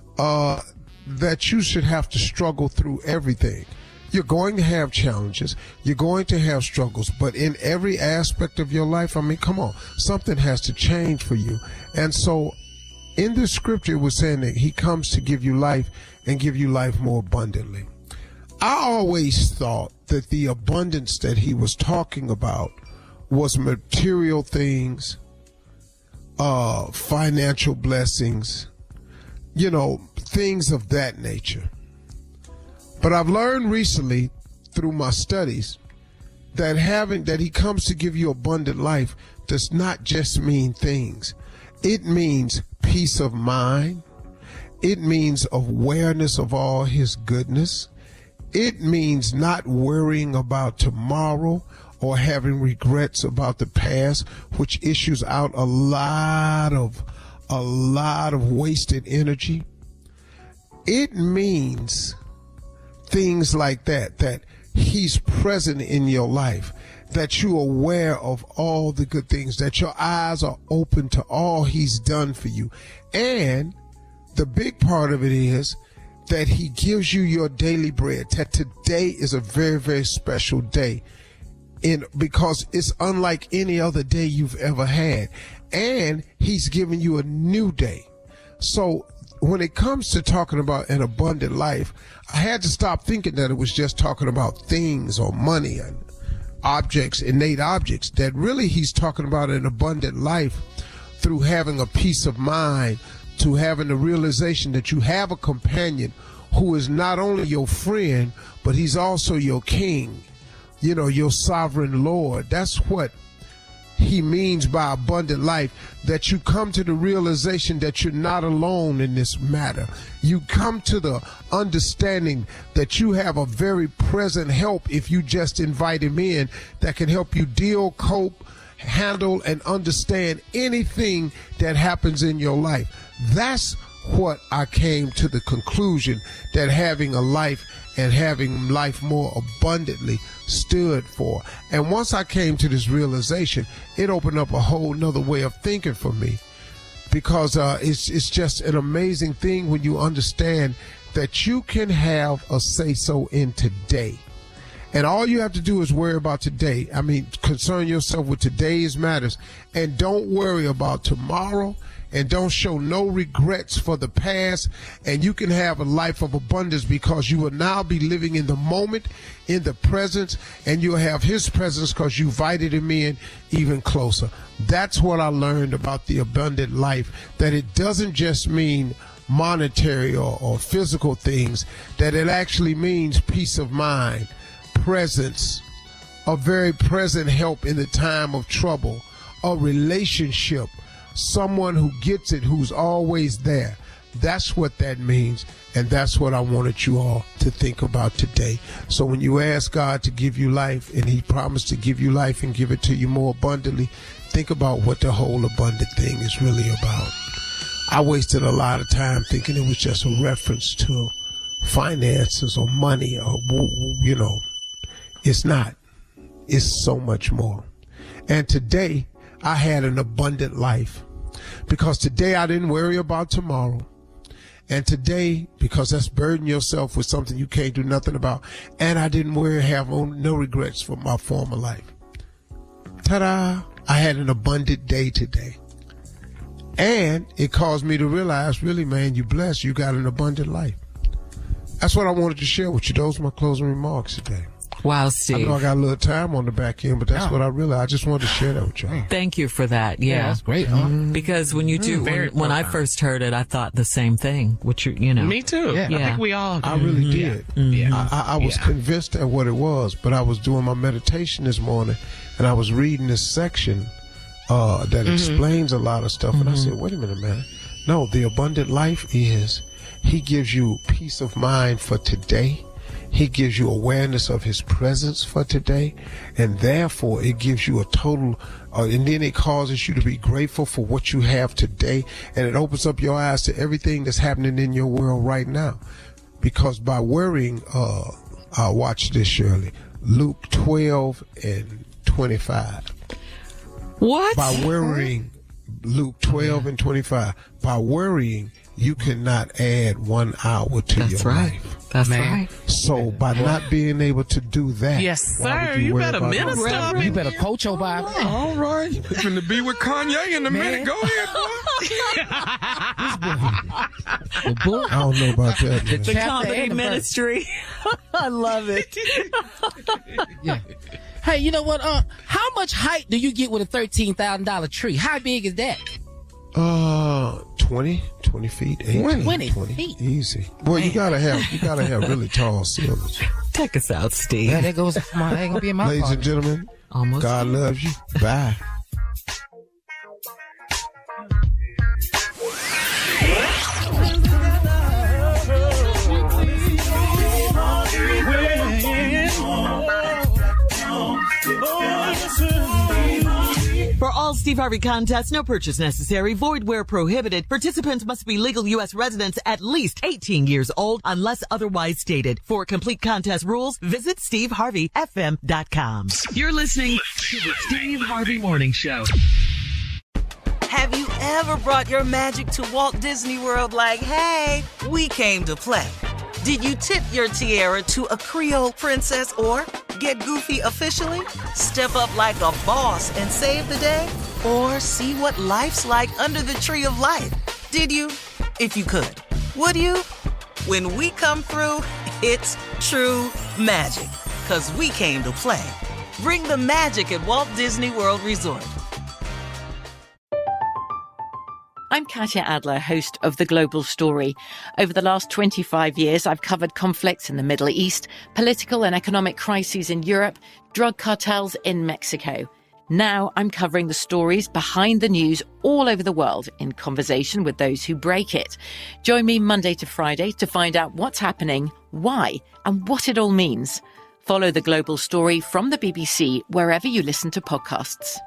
that you should have to struggle through everything. You're going to have challenges. You're going to have struggles. But in every aspect of your life, come on, something has to change for you. And so in this scripture, it was saying that he comes to give you life and give you life more abundantly. I always thought that the abundance that he was talking about was material things, financial blessings, things of that nature. But I've learned recently through my studies that he comes to give you abundant life does not just mean things. It means peace of mind. It means awareness of all his goodness. It means not worrying about tomorrow or having regrets about the past, which issues out a lot of wasted energy. It means things like that he's present in your life, that you're aware of all the good things, that your eyes are open to all he's done for you. And the big part of it is that he gives you your daily bread, that today is a very, very special day because it's unlike any other day you've ever had. And he's giving you a new day. So when it comes to talking about an abundant life, I had to stop thinking that it was just talking about things or money and objects, innate objects, that really he's talking about an abundant life through having a peace of mind, to having the realization that you have a companion who is not only your friend, but he's also your king, your sovereign Lord. That's what he means by abundant life, that you come to the realization that you're not alone in this matter. You come to the understanding that you have a very present help if you just invite him in, that can help you deal, cope, handle, and understand anything that happens in your life. That's what I came to the conclusion that having a life and having life more abundantly stood for. And once I came to this realization, it opened up a whole nother way of thinking for me, because it's just an amazing thing when you understand that you can have a say-so in today. And all you have to do is worry about today. Concern yourself with today's matters, and don't worry about tomorrow, and don't show no regrets for the past. And you can have a life of abundance because you will now be living in the moment, in the presence, and you'll have his presence because you invited him in even closer. That's what I learned about the abundant life, that it doesn't just mean monetary or physical things, that it actually means peace of mind, presence, a very present help in the time of trouble, a relationship, someone who gets it, who's always there. That's what that means, and that's what I wanted you all to think about today. So when you ask God to give you life, and he promised to give you life and give it to you more abundantly, think about what the whole abundant thing is really about. I wasted a lot of time thinking it was just a reference to finances or money, or it's not. It's so much more. And today I had an abundant life, because today I didn't worry about tomorrow. And today, because that's burdening yourself with something you can't do nothing about, and I didn't have no regrets for my former life. Ta-da! I had an abundant day today. And it caused me to realize, really, man, you're blessed. You got an abundant life. That's what I wanted to share with you. Those are my closing remarks today. Wow, Steve. I know I got a little time on the back end, but that's what I realized. I just wanted to share that with y'all. Thank you for that. Yeah, that's great. Huh? Because when you do, when I first heard it, I thought the same thing. Which you know, me too. Yeah. I think we all. I really did. Yeah. I was convinced at what it was, but I was doing my meditation this morning, and I was reading this section that explains a lot of stuff, and I said, "Wait a minute, man. No, the abundant life is He gives you peace of mind for today." He gives you awareness of His presence for today, and therefore it gives you a total, and then it causes you to be grateful for what you have today, and it opens up your eyes to everything that's happening in your world right now. Because by worrying, watch this, Shirley, Luke 12:25. What? By worrying, Luke 12:25. By worrying, you cannot add 1 hour to your life. That's right. So by not being able to do that, yes, sir, you better minister. You better coach your Bible. All right, you're going to be with Kanye in a minute. Go ahead, boy. I don't know about that. Man. The comedy ministry. I love it. Yeah. Hey, you know what? How much height do you get with a $13,000 tree? How big is that? 20 feet, 18, 20 feet. Easy. Well, you gotta have really tall ceilings. Take us out, Steve. Yeah, that goes. My ain't gonna be in my. Ladies and gentlemen, almost. God loves you. Bye. For all Steve Harvey contests, no purchase necessary, void where prohibited. Participants must be legal U.S. residents at least 18 years old unless otherwise stated. For complete contest rules, visit SteveHarveyFM.com. You're listening to the Steve Harvey Morning Show. Have you ever brought your magic to Walt Disney World like, hey, we came to play? Did you tip your tiara to a Creole princess or get goofy officially? Step up like a boss and save the day? Or see what life's like under the tree of life? Did you? If you could. Would you? When we come through, it's true magic. 'Cause we came to play. Bring the magic at Walt Disney World Resort. I'm Katya Adler, host of The Global Story. Over the last 25 years, I've covered conflicts in the Middle East, political and economic crises in Europe, drug cartels in Mexico. Now I'm covering the stories behind the news all over the world in conversation with those who break it. Join me Monday to Friday to find out what's happening, why, and what it all means. Follow The Global Story from the BBC wherever you listen to podcasts.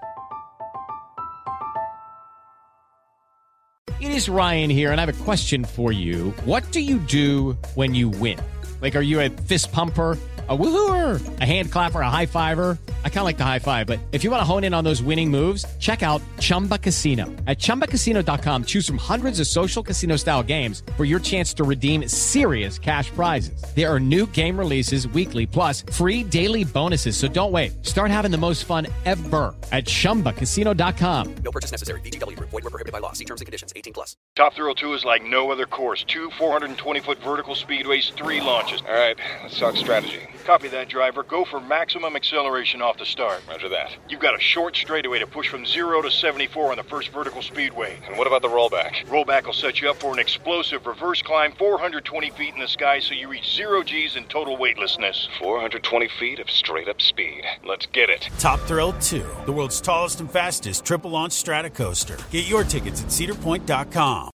It is Ryan here, and I have a question for you. What do you do when you win? Like, are you a fist pumper, a woo-hooer, a hand clapper, a high-fiver? I kind of like the high-five, but if you want to hone in on those winning moves, check out Chumba Casino. At ChumbaCasino.com, choose from hundreds of social casino-style games for your chance to redeem serious cash prizes. There are new game releases weekly, plus free daily bonuses, so don't wait. Start having the most fun ever at ChumbaCasino.com. No purchase necessary. VGW Group. Void where prohibited by law. See terms and conditions. 18+. Top Thrill 2 is like no other course. 2 420-foot vertical speedways, 3 launches. All right, let's talk strategy. Copy that, driver. Go for maximum acceleration off the start. Roger that. You've got a short straightaway to push from 0 to 74 on the first vertical speedway. And what about the rollback? Rollback will set you up for an explosive reverse climb 420 feet in the sky so you reach 0 G's in total weightlessness. 420 feet of straight-up speed. Let's get it. Top Thrill 2, the world's tallest and fastest triple-launch strata coaster. Get your tickets at cedarpoint.com.